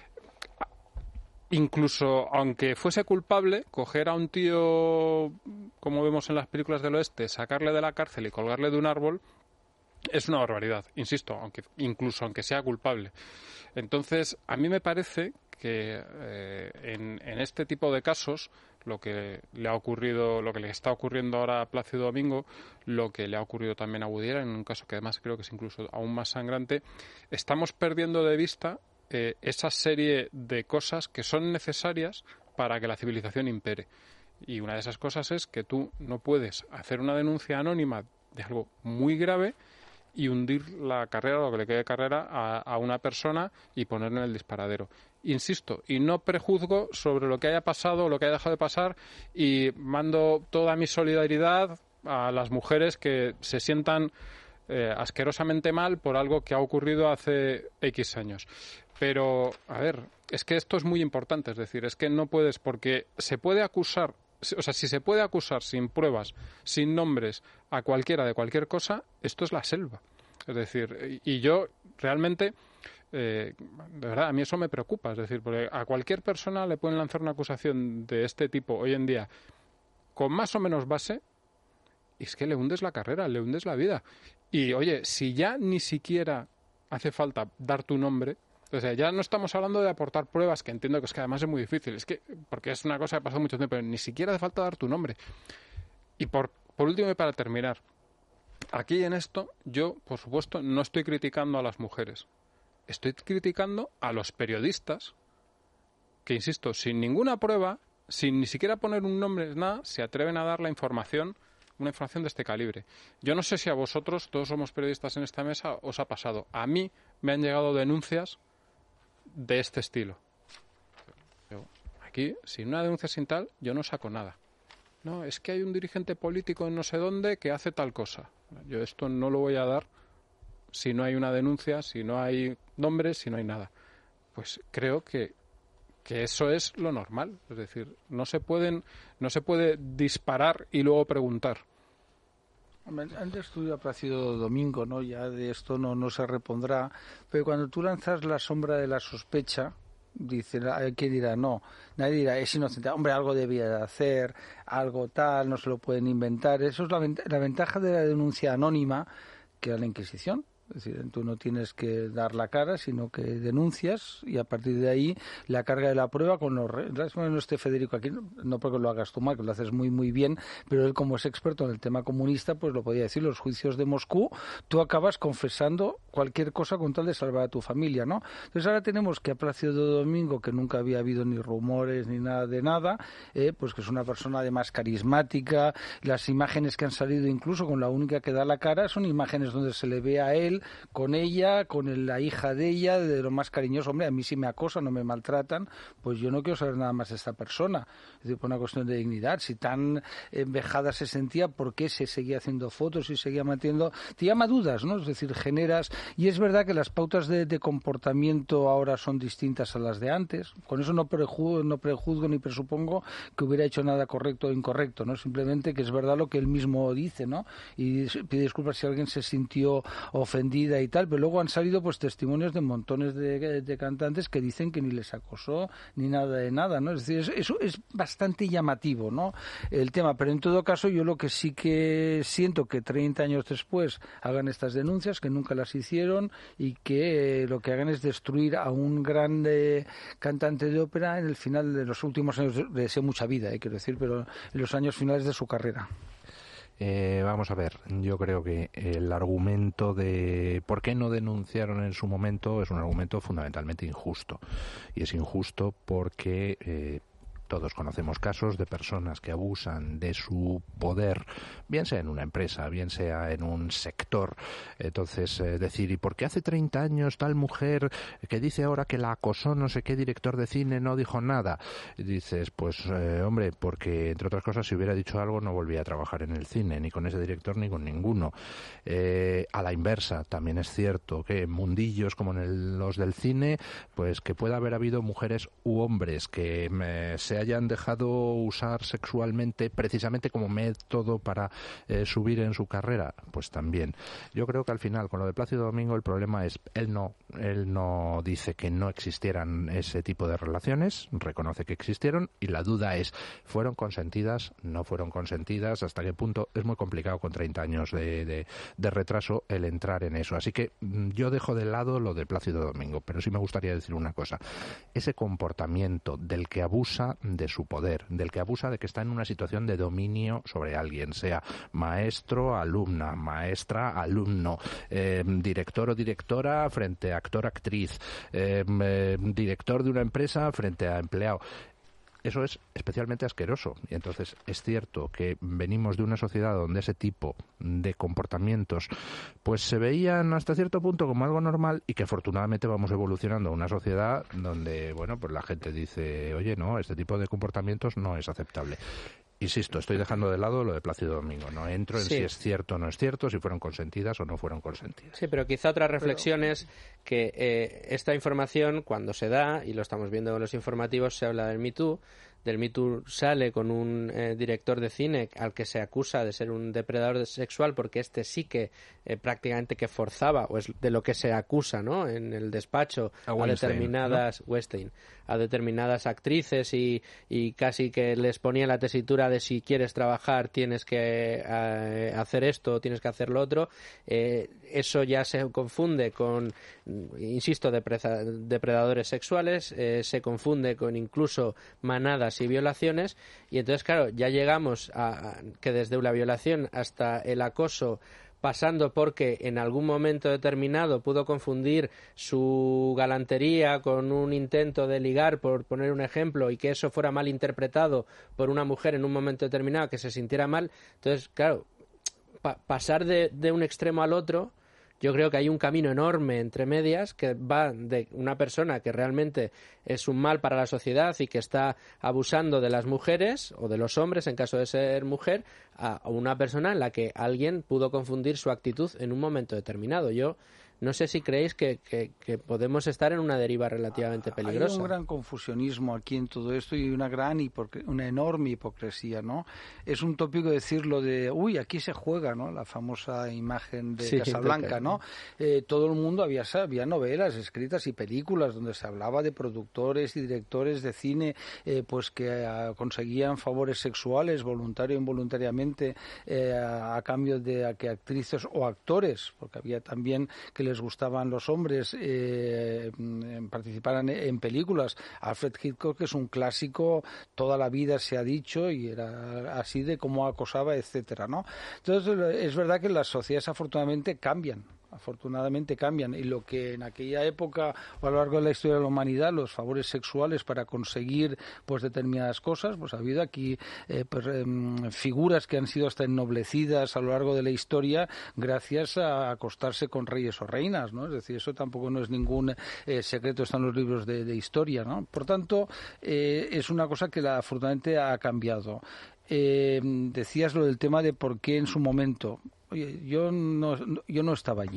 Incluso aunque fuese culpable, coger a un tío, como vemos en las películas del oeste, sacarle de la cárcel y colgarle de un árbol, es una barbaridad, insisto, aunque incluso aunque sea culpable. Entonces, a mí me parece que eh, en, en este tipo de casos, lo que le ha ocurrido, lo que le está ocurriendo ahora a Plácido Domingo, lo que le ha ocurrido también a Woody Allen, en un caso que además creo que es incluso aún más sangrante, estamos perdiendo de vista eh, esa serie de cosas que son necesarias para que la civilización impere. Y una de esas cosas es que tú no puedes hacer una denuncia anónima de algo muy grave y hundir la carrera, lo que le quede de carrera, a, a una persona y ponerla en el disparadero. Insisto, y no prejuzgo sobre lo que haya pasado o lo que haya dejado de pasar, y mando toda mi solidaridad a las mujeres que se sientan eh, asquerosamente mal por algo que ha ocurrido hace X años. Pero, a ver, es que esto es muy importante, es decir, es que no puedes, porque se puede acusar, o sea, si se puede acusar sin pruebas, sin nombres, a cualquiera de cualquier cosa, esto es la selva. Es decir, y yo realmente, eh, de verdad, a mí eso me preocupa. Es decir, porque a cualquier persona le pueden lanzar una acusación de este tipo hoy en día con más o menos base, y es que le hundes la carrera, le hundes la vida. Y, oye, si ya ni siquiera hace falta dar tu nombre, o sea, ya no estamos hablando de aportar pruebas, que entiendo que es que además es muy difícil, es que porque es una cosa que ha pasado mucho tiempo, pero ni siquiera hace falta dar tu nombre. Y por, por último, y para terminar, aquí en esto yo, por supuesto, no estoy criticando a las mujeres. Estoy criticando a los periodistas que, insisto, sin ninguna prueba, sin ni siquiera poner un nombre, nada, se atreven a dar la información, una información de este calibre. Yo no sé si a vosotros, todos somos periodistas en esta mesa, os ha pasado. A mí me han llegado denuncias de este estilo. Yo, aquí, sin una denuncia sin tal, yo no saco nada. No, es que hay un dirigente político en no sé dónde que hace tal cosa. Yo esto no lo voy a dar si no hay una denuncia, si no hay nombres, si no hay nada. Pues creo que, que eso es lo normal. Es decir, no se pueden, no se puede disparar y luego preguntar. Antes estudió a Plácido Domingo, ¿no? Ya de esto no, no se repondrá, pero cuando tú lanzas la sombra de la sospecha, dice, ¿quién dirá? No, nadie dirá, es inocente, hombre, algo debía de hacer, algo tal, no se lo pueden inventar. Eso es la, vent- la ventaja de la denuncia anónima que era la Inquisición. Es decir, tú no tienes que dar la cara, sino que denuncias y a partir de ahí la carga de la prueba con los... Re... No esté Federico aquí, no porque lo hagas tú mal, que lo haces muy muy bien, pero él como es experto en el tema comunista, pues lo podía decir, los juicios de Moscú, tú acabas confesando cualquier cosa con tal de salvar a tu familia, ¿no? Entonces ahora tenemos que a Plácido Domingo, que nunca había habido ni rumores ni nada de nada, eh, pues que es una persona además carismática, las imágenes que han salido incluso con la única que da la cara son imágenes donde se le ve a él con ella, con el, la hija de ella, de lo más cariñoso. Hombre, a mí si me acosan, no me maltratan, pues yo no quiero saber nada más de esta persona. Es decir, por una cuestión de dignidad. Si tan envejada se sentía, ¿por qué se seguía haciendo fotos y seguía manteniendo? Te llama dudas, ¿no? Es decir, generas... Y es verdad que las pautas de, de comportamiento ahora son distintas a las de antes. Con eso no prejuzgo, no prejuzgo ni presupongo que hubiera hecho nada correcto o incorrecto, ¿no? Simplemente que es verdad lo que él mismo dice, ¿no? Y pide disculpas si alguien se sintió ofendido defendida y tal, pero luego han salido pues testimonios de montones de, de cantantes que dicen que ni les acosó ni nada de nada, ¿no? Es decir, eso es bastante llamativo, ¿no?, el tema, pero en todo caso yo lo que sí que siento que treinta años después hagan estas denuncias, que nunca las hicieron, y que eh, lo que hagan es destruir a un gran eh, cantante de ópera en el final de los últimos años, de, de mucha vida, eh, quiero decir, pero en los años finales de su carrera. Eh, vamos a ver, yo creo que el argumento de por qué no denunciaron en su momento es un argumento fundamentalmente injusto. Y es injusto porque eh, todos conocemos casos de personas que abusan de su poder, bien sea en una empresa, bien sea en un sector. Entonces, eh, decir, ¿y por qué hace treinta años tal mujer que dice ahora que la acosó no sé qué director de cine no dijo nada? Y dices, pues, eh, hombre, porque entre otras cosas, si hubiera dicho algo no volvía a trabajar en el cine, ni con ese director ni con ninguno. Eh, a la inversa, también es cierto que en mundillos como en el, los del cine, pues que pueda haber habido mujeres u hombres que eh, se hayan dejado usar sexualmente precisamente como método para eh, subir en su carrera, pues también. Yo creo que al final con lo de Plácido Domingo el problema es él no él no dice que no existieran ese tipo de relaciones, reconoce que existieron, y la duda es, ¿fueron consentidas? ¿No fueron consentidas? ¿Hasta qué punto? Es muy complicado con treinta años de, de, de retraso el entrar en eso. Así que yo dejo de lado lo de Plácido Domingo, pero sí me gustaría decir una cosa. Ese comportamiento del que abusa de su poder, del que abusa de que está en una situación de dominio sobre alguien, sea maestro, alumna, maestra, alumno, eh, director o directora frente a actor, actriz, eh, eh, director de una empresa frente a empleado. Eso es especialmente asqueroso. Y entonces es cierto que venimos de una sociedad donde ese tipo de comportamientos pues se veían hasta cierto punto como algo normal, y que afortunadamente vamos evolucionando a una sociedad donde, bueno, pues la gente dice, oye, no, este tipo de comportamientos no es aceptable. Insisto, estoy dejando de lado lo de Plácido Domingo. No entro en sí. si es cierto o no es cierto, si fueron consentidas o no fueron consentidas. Sí, pero quizá otra reflexión pero... es que eh, esta información, cuando se da, y lo estamos viendo en los informativos, se habla del Me Too. Del Me Too sale con un eh, director de cine al que se acusa de ser un depredador sexual, porque este sí que eh, prácticamente que forzaba, o es de lo que se acusa, ¿no?, en el despacho a, a determinadas ¿no? Weinstein, a determinadas actrices, y, y casi que les ponía la tesitura de si quieres trabajar tienes que eh, hacer esto, tienes que hacer lo otro. Eh, eso ya se confunde con, insisto, depreza, depredadores sexuales, eh, se confunde con incluso manadas y violaciones, y entonces, claro, ya llegamos a, a que desde la violación hasta el acoso, pasando porque en algún momento determinado pudo confundir su galantería con un intento de ligar, por poner un ejemplo, y que eso fuera mal interpretado por una mujer en un momento determinado, que se sintiera mal. Entonces, claro, pa- pasar de, de un extremo al otro, yo creo que hay un camino enorme entre medias, que va de una persona que realmente es un mal para la sociedad y que está abusando de las mujeres o de los hombres en caso de ser mujer, a una persona en la que alguien pudo confundir su actitud en un momento determinado. Yo no sé si creéis que, que, que podemos estar en una deriva relativamente peligrosa. Hay un gran confusionismo aquí en todo esto, y una gran hipocr- una enorme hipocresía, ¿no? Es un tópico decirlo de, uy, aquí se juega, ¿no?, la famosa imagen de sí, Casablanca, ¿no? Eh, todo el mundo había, había novelas escritas y películas donde se hablaba de productores y directores de cine eh, pues que a, conseguían favores sexuales, voluntario o involuntariamente, eh, a, a cambio de a que actrices o actores, porque había también que les gustaban los hombres, eh, participaran en películas. Alfred Hitchcock es un clásico, toda la vida se ha dicho, y era así de cómo acosaba, etcétera, ¿no? Entonces es verdad que las sociedades afortunadamente cambian. afortunadamente cambian, y lo que en aquella época o a lo largo de la historia de la humanidad, los favores sexuales para conseguir pues determinadas cosas, pues ha habido aquí eh, pues, eh, figuras que han sido hasta ennoblecidas a lo largo de la historia gracias a acostarse con reyes o reinas, ¿no? Es decir, eso tampoco no es ningún eh, secreto, está en los libros de, de historia, ¿no? Por tanto, eh, es una cosa que la, afortunadamente ha cambiado. Eh, decías lo del tema de por qué en su momento. Oye, yo no, yo no estaba allí.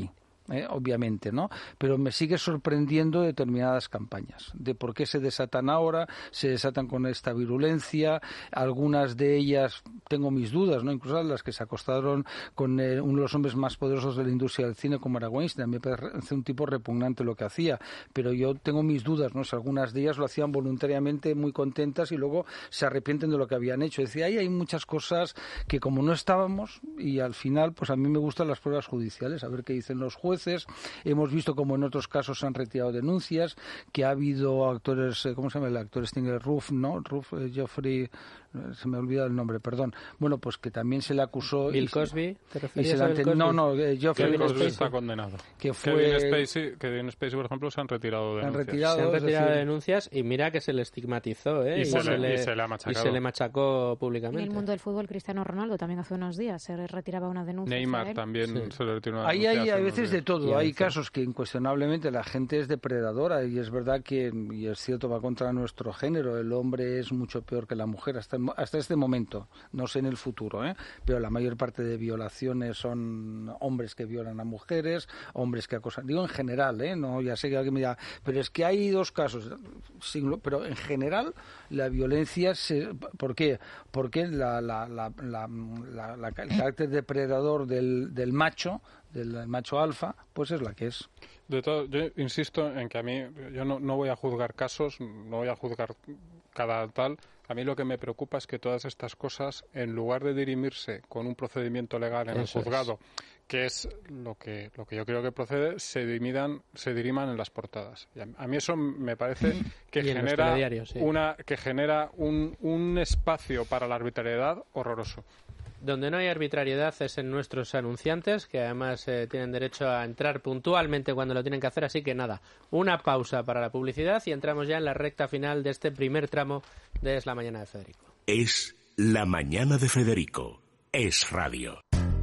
¿eh? Obviamente, ¿no? Pero me sigue sorprendiendo determinadas campañas, de por qué se desatan ahora, se desatan con esta virulencia, algunas de ellas tengo mis dudas, ¿no? Incluso las que se acostaron con eh, uno de los hombres más poderosos de la industria del cine como era Weinstein, me parece un tipo repugnante lo que hacía, pero yo tengo mis dudas, ¿no? Si algunas de ellas lo hacían voluntariamente muy contentas y luego se arrepienten de lo que habían hecho. Decía, ahí hay muchas cosas que como no estábamos, y al final, pues a mí me gustan las pruebas judiciales, a ver qué dicen los jueces. Hemos visto como en otros casos se han retirado denuncias, que ha habido actores, ¿cómo se llama el actor? Stinger Ruff, ¿no? Ruff, eh, Geoffrey, se me ha olvidado el nombre, perdón. Bueno, pues que también se le acusó. Bill y, Cosby, ¿te refieres a Bill Cosby? No, no, eh, Geoffrey Bill Cosby está condenado. Que fue... Kevin Spacey, Kevin Spacey, por ejemplo, se han retirado denuncias. Se han retirado, se han retirado decir... denuncias y mira que se le estigmatizó, ¿eh? Y, y, se, se le, le, y se le ha machacado. Y se le machacó públicamente. En el mundo del fútbol, Cristiano Ronaldo también hace unos días se retiraba una denuncia. Neymar también sí. se le retiró una Ahí denuncia. Hay a veces de todo. Y hay veces. casos que incuestionablemente la gente es depredadora y es verdad que, y es cierto, va contra nuestro género. El hombre es mucho peor que la mujer hasta, hasta este momento. No sé en el futuro, ¿eh? Pero la mayor parte de violaciones son hombres que violan a mujeres, hombres que acosan. Digo en general, ¿eh? No, ya sé que alguien me dirá, pero es que hay dos casos. Pero en general la violencia, se, ¿por qué? Porque la, la, la, la, la, la, el carácter depredador del, del macho, del macho alfa, pues es la que es. De todo, yo insisto en que a mí, yo no, no voy a juzgar casos, no voy a juzgar cada tal. A mí lo que me preocupa es que todas estas cosas, en lugar de dirimirse con un procedimiento legal en Eso el juzgado, es. que es lo que lo que yo creo que procede, se diriman, se diriman en las portadas. Y a, a mí eso me parece que genera sí. una que genera un, un espacio para la arbitrariedad horroroso. Donde no hay arbitrariedad es en nuestros anunciantes, que además eh, tienen derecho a entrar puntualmente cuando lo tienen que hacer. Así que nada, una pausa para la publicidad y entramos ya en la recta final de este primer tramo de Es la Mañana de Federico. Es La Mañana de Federico. Es Radio.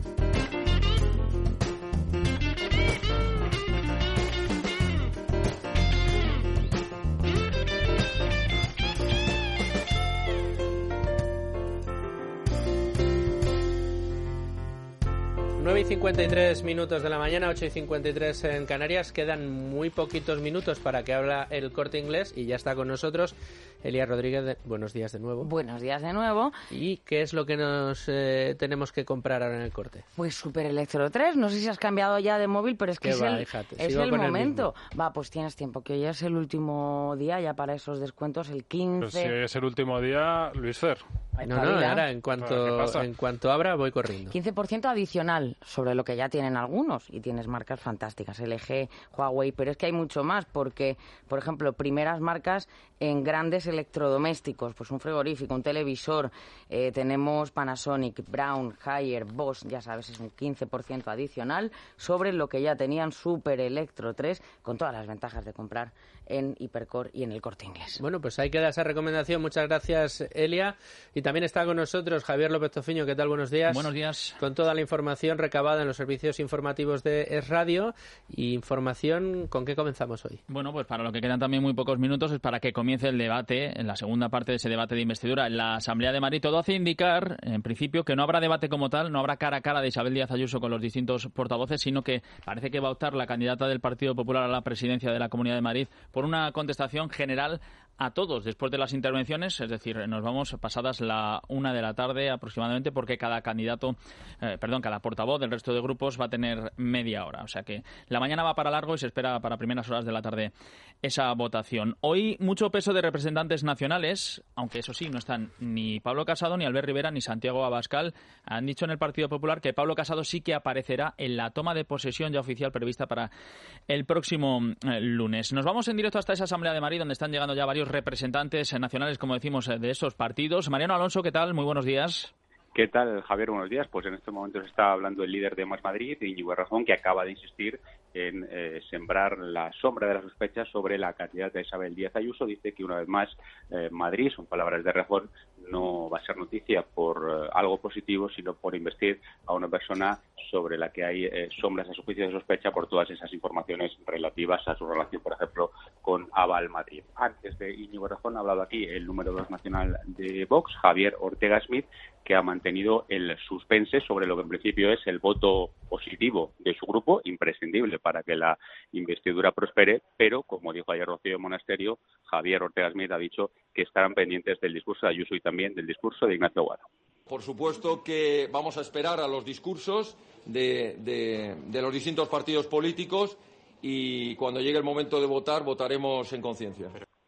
nueve y cincuenta y tres minutos de la mañana, ocho y cincuenta y tres en Canarias. Quedan muy poquitos minutos para que abra el Corte Inglés y ya está con nosotros Elia Rodríguez. De... Buenos días de nuevo. Buenos días de nuevo. ¿Y qué es lo que nos eh, tenemos que comprar ahora en el Corte? Pues Super Electro tres. No sé si has cambiado ya de móvil, pero es que es va, el, fíjate, es el momento. El va, pues tienes tiempo, que hoy es el último día ya para esos descuentos, el quince. Pero si es el último día, Luis Fer. No, no, ahora en cuanto, en cuanto abra voy corriendo. quince por ciento adicional sobre lo que ya tienen algunos, y tienes marcas fantásticas, L G, Huawei, pero es que hay mucho más porque, por ejemplo, primeras marcas en grandes electrodomésticos, pues un frigorífico, un televisor, eh, tenemos Panasonic, Braun, Haier, Bosch, ya sabes, es un quince por ciento adicional sobre lo que ya tenían Super Electro tres, con todas las ventajas de comprar en Hipercor y en el Corte Inglés. Bueno, pues ahí queda esa recomendación. Muchas gracias, Elia. Y también está con nosotros Javier López Tofiño. ¿Qué tal? Buenos días. Buenos días. Con toda la información recabada en los servicios informativos de Es Radio. Y información, ¿con qué comenzamos hoy? Bueno, pues para lo que quedan también muy pocos minutos es para que comience el debate, en la segunda parte de ese debate de investidura en la Asamblea de Madrid. Todo hace indicar, en principio, que no habrá debate como tal, no habrá cara a cara de Isabel Díaz Ayuso con los distintos portavoces, sino que parece que va a optar la candidata del Partido Popular a la presidencia de la Comunidad de Madrid por una contestación general a todos después de las intervenciones, es decir, nos vamos pasadas la una de la tarde aproximadamente, porque cada candidato, eh, perdón, cada portavoz del resto de grupos va a tener media hora, o sea que la mañana va para largo y se espera para primeras horas de la tarde esa votación. Hoy mucho peso de representantes nacionales, aunque eso sí, no están ni Pablo Casado, ni Albert Rivera, ni Santiago Abascal. Han dicho en el Partido Popular que Pablo Casado sí que aparecerá en la toma de posesión ya oficial prevista para el próximo eh, lunes. Nos vamos en directo hasta esa Asamblea de Madrid, donde están llegando ya varios representantes nacionales, como decimos, de esos partidos. Mariano Alonso, ¿qué tal? Muy buenos días. ¿Qué tal, Javier? Buenos días. Pues en estos momentos está hablando el líder de Más Madrid, Íñigo Errejón, que acaba de insistir en eh, sembrar la sombra de las sospechas sobre la candidata Isabel Díaz Ayuso. Dice que una vez más eh, Madrid, son palabras de Errejón, no va a ser noticia por eh, algo positivo, sino por investir a una persona sobre la que hay eh, sombras a su juicio de sospecha por todas esas informaciones relativas a su relación, por ejemplo, con Aval Madrid. Antes de Íñigo Errejón ha hablado aquí el número dos nacional de Vox, Javier Ortega Smith, que ha mantenido el suspense sobre lo que en principio es el voto positivo de su grupo, imprescindible para que la investidura prospere, pero, como dijo ayer Rocío Monasterio, Javier Ortega Smith ha dicho que estarán pendientes del discurso de Ayuso y también del discurso de Ignacio Guado. Por supuesto que vamos a esperar a los discursos de, de, de los distintos partidos políticos y cuando llegue el momento de votar, votaremos en conciencia.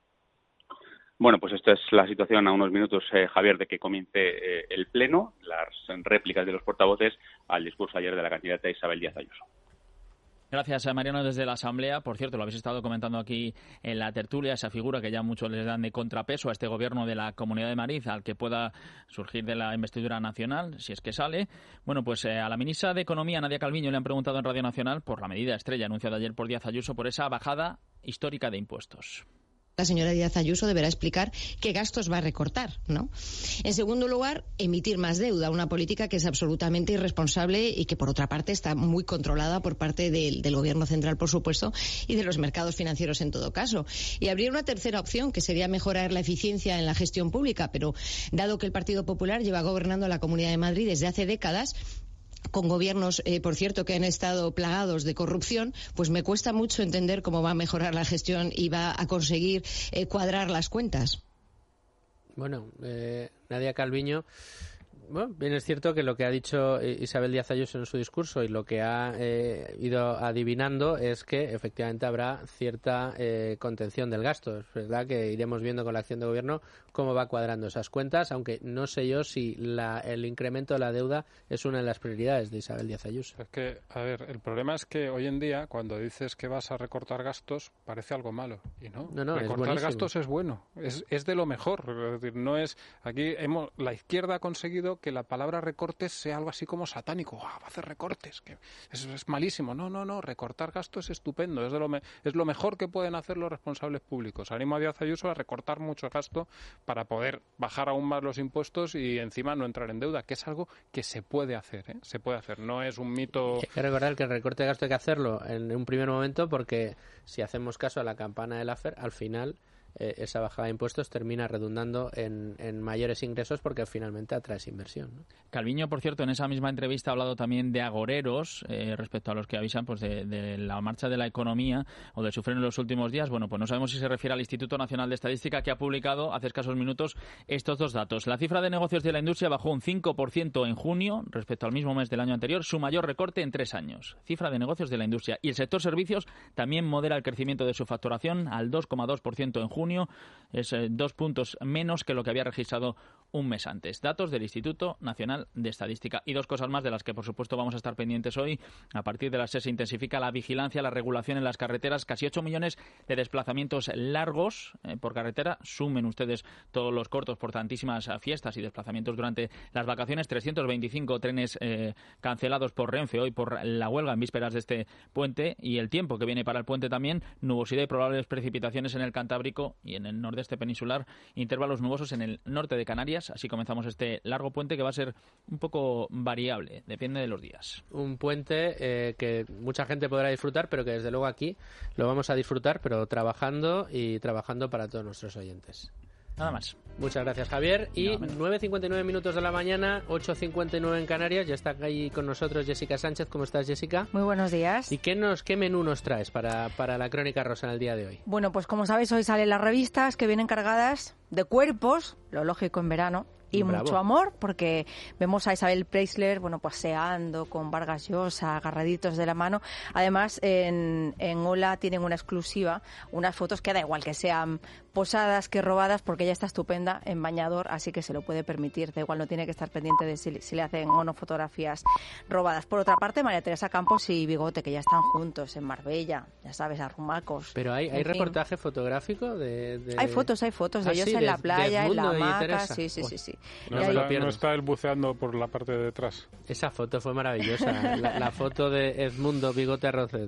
Bueno, pues esta es la situación a unos minutos, eh, Javier, de que comience eh, el Pleno, las réplicas de los portavoces al discurso ayer de la candidata Isabel Díaz Ayuso. Gracias, Mariano, desde la Asamblea. Por cierto, lo habéis estado comentando aquí en la tertulia, esa figura que ya muchos les dan de contrapeso a este gobierno de la Comunidad de Madrid, al que pueda surgir de la investidura nacional, si es que sale. Bueno, pues eh, a la ministra de Economía, Nadia Calviño, le han preguntado en Radio Nacional por la medida estrella anunciada ayer por Díaz Ayuso, por esa bajada histórica de impuestos. La señora Díaz Ayuso deberá explicar qué gastos va a recortar, ¿no? En segundo lugar, emitir más deuda, una política que es absolutamente irresponsable y que, por otra parte, está muy controlada por parte del, del Gobierno central, por supuesto, y de los mercados financieros en todo caso. Y habría una tercera opción, que sería mejorar la eficiencia en la gestión pública, pero dado que el Partido Popular lleva gobernando la Comunidad de Madrid desde hace décadas, con gobiernos, eh, por cierto, que han estado plagados de corrupción, pues me cuesta mucho entender cómo va a mejorar la gestión y va a conseguir eh, cuadrar las cuentas. Bueno, eh, Nadia Calviño, bueno, bien es cierto que lo que ha dicho Isabel Díaz Ayuso en su discurso y lo que ha eh, ido adivinando es que efectivamente habrá cierta eh, contención del gasto. Es verdad que iremos viendo con la acción de gobierno cómo va cuadrando esas cuentas, aunque no sé yo si la, el incremento de la deuda es una de las prioridades de Isabel Díaz Ayuso. Es que, a ver, el problema es que hoy en día, cuando dices que vas a recortar gastos, parece algo malo. Y no, no, no recortar gastos es bueno, es, es de lo mejor. Es decir, no es, aquí hemos, la izquierda ha conseguido que la palabra recortes sea algo así como satánico. Ah, va a hacer recortes, que eso es malísimo. No, no, no, recortar gastos es estupendo, es, de lo me, es lo mejor que pueden hacer los responsables públicos. Animo a Díaz Ayuso a recortar mucho gasto para poder bajar aún más los impuestos y encima no entrar en deuda, que es algo que se puede hacer, ¿eh? Se puede hacer, no es un mito. Hay que recordar que el recorte de gasto hay que hacerlo en un primer momento porque si hacemos caso a la campana de Laffer, al final eh, esa bajada de impuestos termina redundando en, en mayores ingresos porque finalmente atraes inversión, ¿no? Calviño, por cierto, en esa misma entrevista ha hablado también de agoreros eh, respecto a los que avisan pues de, de la marcha de la economía o de sufrir en los últimos días. Bueno, pues no sabemos si se refiere al Instituto Nacional de Estadística, que ha publicado hace escasos minutos estos dos datos. La cifra de negocios de la industria bajó un cinco por ciento en junio respecto al mismo mes del año anterior, su mayor recorte en tres años. Cifra de negocios de la industria. Y el sector servicios también modera el crecimiento de su facturación al dos coma dos por ciento en junio. Es eh, dos puntos menos que lo que había registrado un mes antes. Datos del Instituto Nacional de Estadística. Y dos cosas más de las que, por supuesto, vamos a estar pendientes hoy. A partir de las seis se intensifica la vigilancia, la regulación en las carreteras. Casi ocho millones de desplazamientos largos eh, por carretera. Sumen ustedes todos los cortos por tantísimas fiestas y desplazamientos durante las vacaciones. trescientos veinticinco trenes eh, cancelados por Renfe hoy por la huelga en vísperas de este puente. Y el tiempo que viene para el puente también. Nubosidad y probables precipitaciones en el Cantábrico y en el nordeste peninsular. Intervalos nubosos en el norte de Canarias. Así comenzamos este largo puente que va a ser un poco variable, depende de los días. Un puente eh, que mucha gente podrá disfrutar, pero que desde luego aquí lo vamos a disfrutar, pero trabajando y trabajando para todos nuestros oyentes. Nada más. Muchas gracias, Javier. Y nueve cincuenta y nueve minutos de la mañana, ocho cincuenta y nueve en Canarias. Ya está aquí con nosotros Jessica Sánchez. ¿Cómo estás, Jessica? Muy buenos días. ¿Y qué, nos, qué menú nos traes para, para la Crónica Rosa en el día de hoy? Bueno, pues como sabéis, hoy salen las revistas que vienen cargadas de cuerpos, lo lógico en verano, y Bravo. Mucho amor, porque vemos a Isabel Preisler, bueno, paseando con Vargas Llosa, agarraditos de la mano. Además, en, en Hola tienen una exclusiva, unas fotos que da igual que sean posadas que robadas, porque ella está estupenda en bañador, así que se lo puede permitir. Da igual, no tiene que estar pendiente de si, si le hacen o no fotografías robadas. Por otra parte, María Teresa Campos y Bigote, que ya están juntos en Marbella, ya sabes, arrumacos. Pero hay, hay reportaje fotográfico de, de... Hay fotos, hay fotos de ah, ellos sí, en de, la playa, en la hamaca. Sí, sí, sí, sí. No, está, no está él buceando por la parte de detrás. Esa foto fue maravillosa. la, la foto de Edmundo Bigote Arroced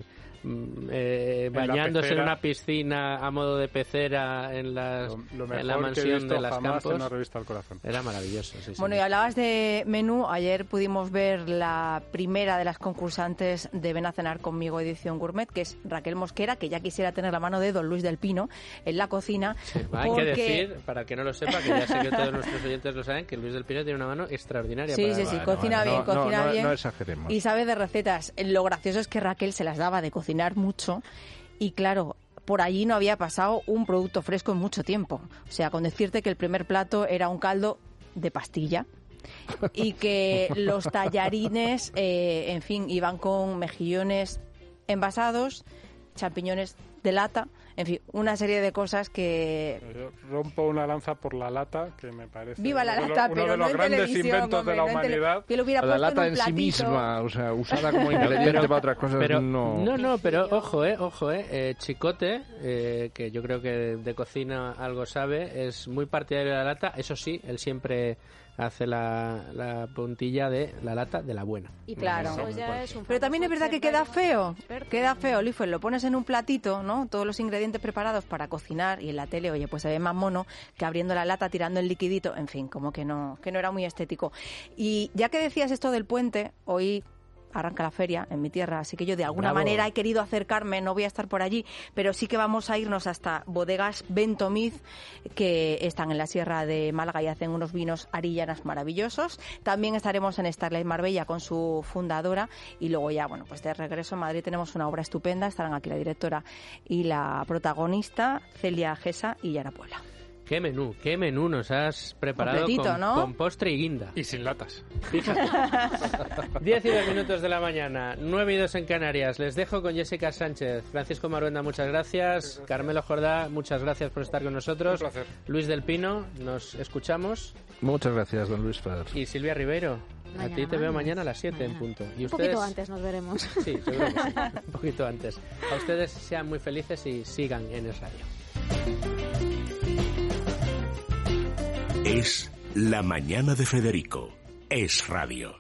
eh, bañándose en, en una piscina a modo de pecera en, las, lo, lo en la mansión de las Campos. En una revista del corazón. Era maravilloso. Sí, bueno, sí. Y hablabas de menú. Ayer pudimos ver la primera de las concursantes de Ven a cenar conmigo edición gourmet, que es Raquel Mosquera, que ya quisiera tener la mano de don Luis del Pino en la cocina. Sí, hay porque... que decir, para el que no lo sepa, que ya sé que todos nuestros oyentes lo saben, que Luis del Pino tiene una mano extraordinaria. Sí, para sí, sí, bueno, cocina bueno, bien, no, cocina no, bien. No, no exageremos. Y sabe de recetas. Lo gracioso es que Raquel se las daba de cocinar mucho y claro, por allí no había pasado un producto fresco en mucho tiempo. O sea, con decirte que el primer plato era un caldo de pastilla y que los tallarines, eh, en fin, iban con mejillones envasados, champiñones de lata, en fin, una serie de cosas que... Yo rompo una lanza por la lata, que me parece Viva la uno, lata, uno pero de los no grandes en inventos hombre, de la no humanidad. Que lo hubiera la puesto lata en, un en sí misma, o sea, usada como ingrediente pero, para otras cosas, pero, no... No, no, pero ojo, eh, ojo, eh, eh Chicote, eh, que yo creo que de cocina algo sabe, es muy partidario de la lata, eso sí, él siempre hace la, la puntilla de la lata de la buena. Y claro, pues ya es un pero también es verdad que queda feo, queda feo, Life, lo pones en un platito, ¿no? Todos los ingredientes preparados para cocinar y en la tele, oye, pues se ve más mono que abriendo la lata, tirando el liquidito, en fin, como que no, que no era muy estético. Y ya que decías esto del puente, hoy arranca la feria en mi tierra, así que yo de alguna Bravo. manera he querido acercarme, no voy a estar por allí, pero sí que vamos a irnos hasta bodegas Ventomiz, que están en la sierra de Málaga y hacen unos vinos arillanas maravillosos. También estaremos en Starlight Marbella con su fundadora y luego ya, bueno, pues de regreso en Madrid tenemos una obra estupenda, estarán aquí la directora y la protagonista, Celia Gesa y Yara Puebla. Qué menú, qué menú nos has preparado con, ¿no? con postre y guinda. Y sin latas. Fíjate. diez y dos minutos de la mañana, nueve y dos en Canarias. Les dejo con Jessica Sánchez. Francisco Maruenda, muchas gracias. Carmelo Jordá, muchas gracias por estar con nosotros. Un placer. Luis del Pino, nos escuchamos. Muchas gracias, don Luis Fer. Y Silvia Ribeiro, Mañana, a ti te mañana. veo mañana a las siete en punto. ¿Y un ustedes? poquito antes nos veremos. Sí, seguro que sí. Un poquito antes. A ustedes sean muy felices y sigan en Es Radio. Es La Mañana de Federico. Es Radio.